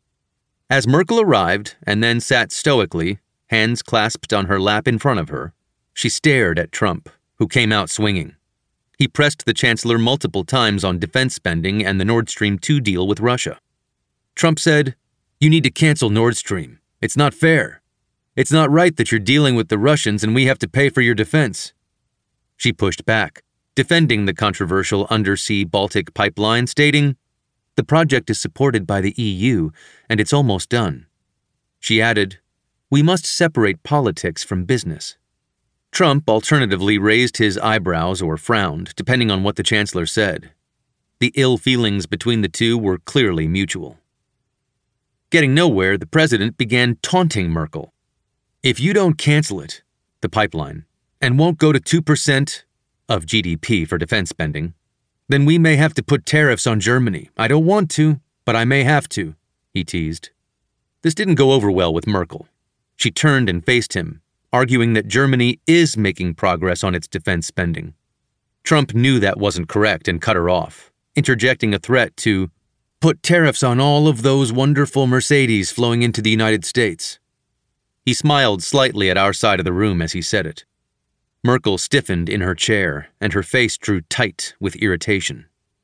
As Merkel arrived and then sat stoically, hands clasped on her lap in front of her, she stared at Trump, who came out swinging. He pressed the chancellor multiple times on defense spending and the Nord Stream two deal with Russia. Trump said, "You need to cancel Nord Stream. It's not fair. It's not right that you're dealing with the Russians and we have to pay for your defense." She pushed back, defending the controversial undersea Baltic pipeline, stating, "The project is supported by the E U, and it's almost done." She added, "We must separate politics from business." Trump alternatively raised his eyebrows or frowned, depending on what the chancellor said. The ill feelings between the two were clearly mutual. Getting nowhere, the president began taunting Merkel. "If you don't cancel it, the pipeline, and won't go to two percent of G D P for defense spending, then we may have to put tariffs on Germany. I don't want to, but I may have to," he teased. This didn't go over well with Merkel. She turned and faced him, arguing that Germany is making progress on its defense spending. Trump knew that wasn't correct and cut her off, interjecting a threat to put tariffs on all of those wonderful Mercedes flowing into the United States. He smiled slightly at our side of the room as he said it. Merkel stiffened in her chair, and her face drew tight with irritation.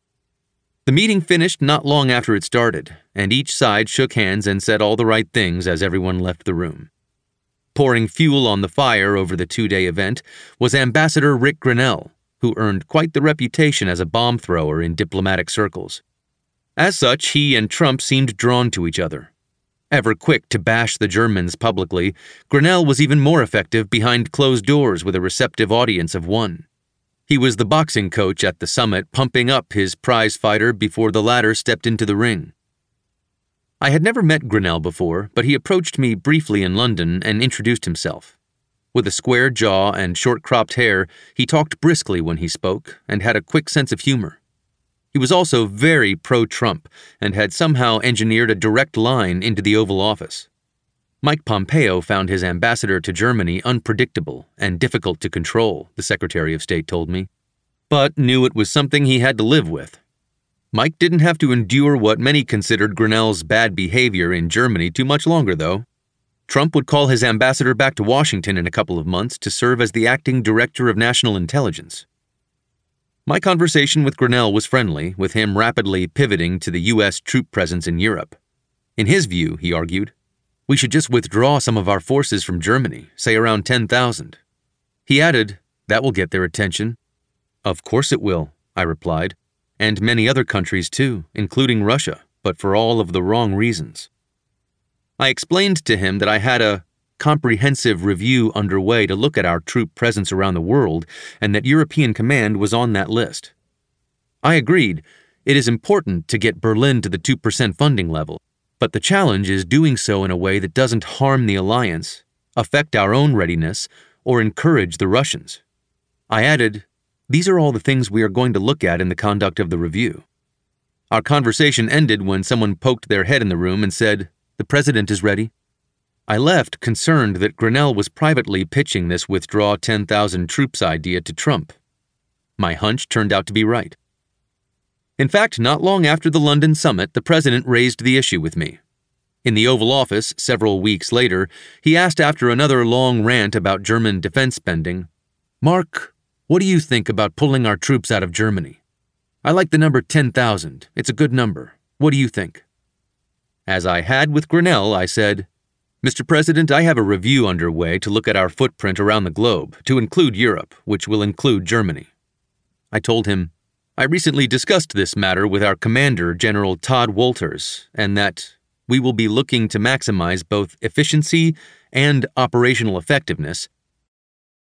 The meeting finished not long after it started, and each side shook hands and said all the right things as everyone left the room. Pouring fuel on the fire over the two-day event was Ambassador Rick Grenell, who earned quite the reputation as a bomb thrower in diplomatic circles. As such, he and Trump seemed drawn to each other. Ever quick to bash the Germans publicly, Grenell was even more effective behind closed doors with a receptive audience of one. He was the boxing coach at the summit, pumping up his prize fighter before the latter stepped into the ring. I had never met Grenell before, but he approached me briefly in London and introduced himself. With a square jaw and short-cropped hair, he talked briskly when he spoke and had a quick sense of humor. He was also very pro-Trump and had somehow engineered a direct line into the Oval Office. Mike Pompeo found his ambassador to Germany unpredictable and difficult to control, the Secretary of State told me, but knew it was something he had to live with. Mike didn't have to endure what many considered Grenell's bad behavior in Germany too much longer, though. Trump would call his ambassador back to Washington in a couple of months to serve as the acting director of national intelligence. My conversation with Grenell was friendly, with him rapidly pivoting to the U S troop presence in Europe. In his view, he argued, we should just withdraw some of our forces from Germany, say around ten thousand. He added, that will get their attention. Of course it will, I replied, and many other countries too, including Russia, but for all of the wrong reasons. I explained to him that I had a comprehensive review underway to look at our troop presence around the world, and that European Command was on that list. I agreed, it is important to get Berlin to the two percent funding level, but the challenge is doing so in a way that doesn't harm the alliance, affect our own readiness, or encourage the Russians. I added, these are all the things we are going to look at in the conduct of the review. Our conversation ended when someone poked their head in the room and said, the president is ready. I left concerned that Grenell was privately pitching this withdraw ten thousand troops idea to Trump. My hunch turned out to be right. In fact, not long after the London summit, the president raised the issue with me. In the Oval Office, several weeks later, he asked after another long rant about German defense spending, "Mark, what do you think about pulling our troops out of Germany? I like the number ten thousand. It's a good number. What do you think?" As I had with Grinnell, I said, "Mister President, I have a review underway to look at our footprint around the globe, to include Europe, which will include Germany." I told him, "I recently discussed this matter with our commander, General Todd Wolters, and that we will be looking to maximize both efficiency and operational effectiveness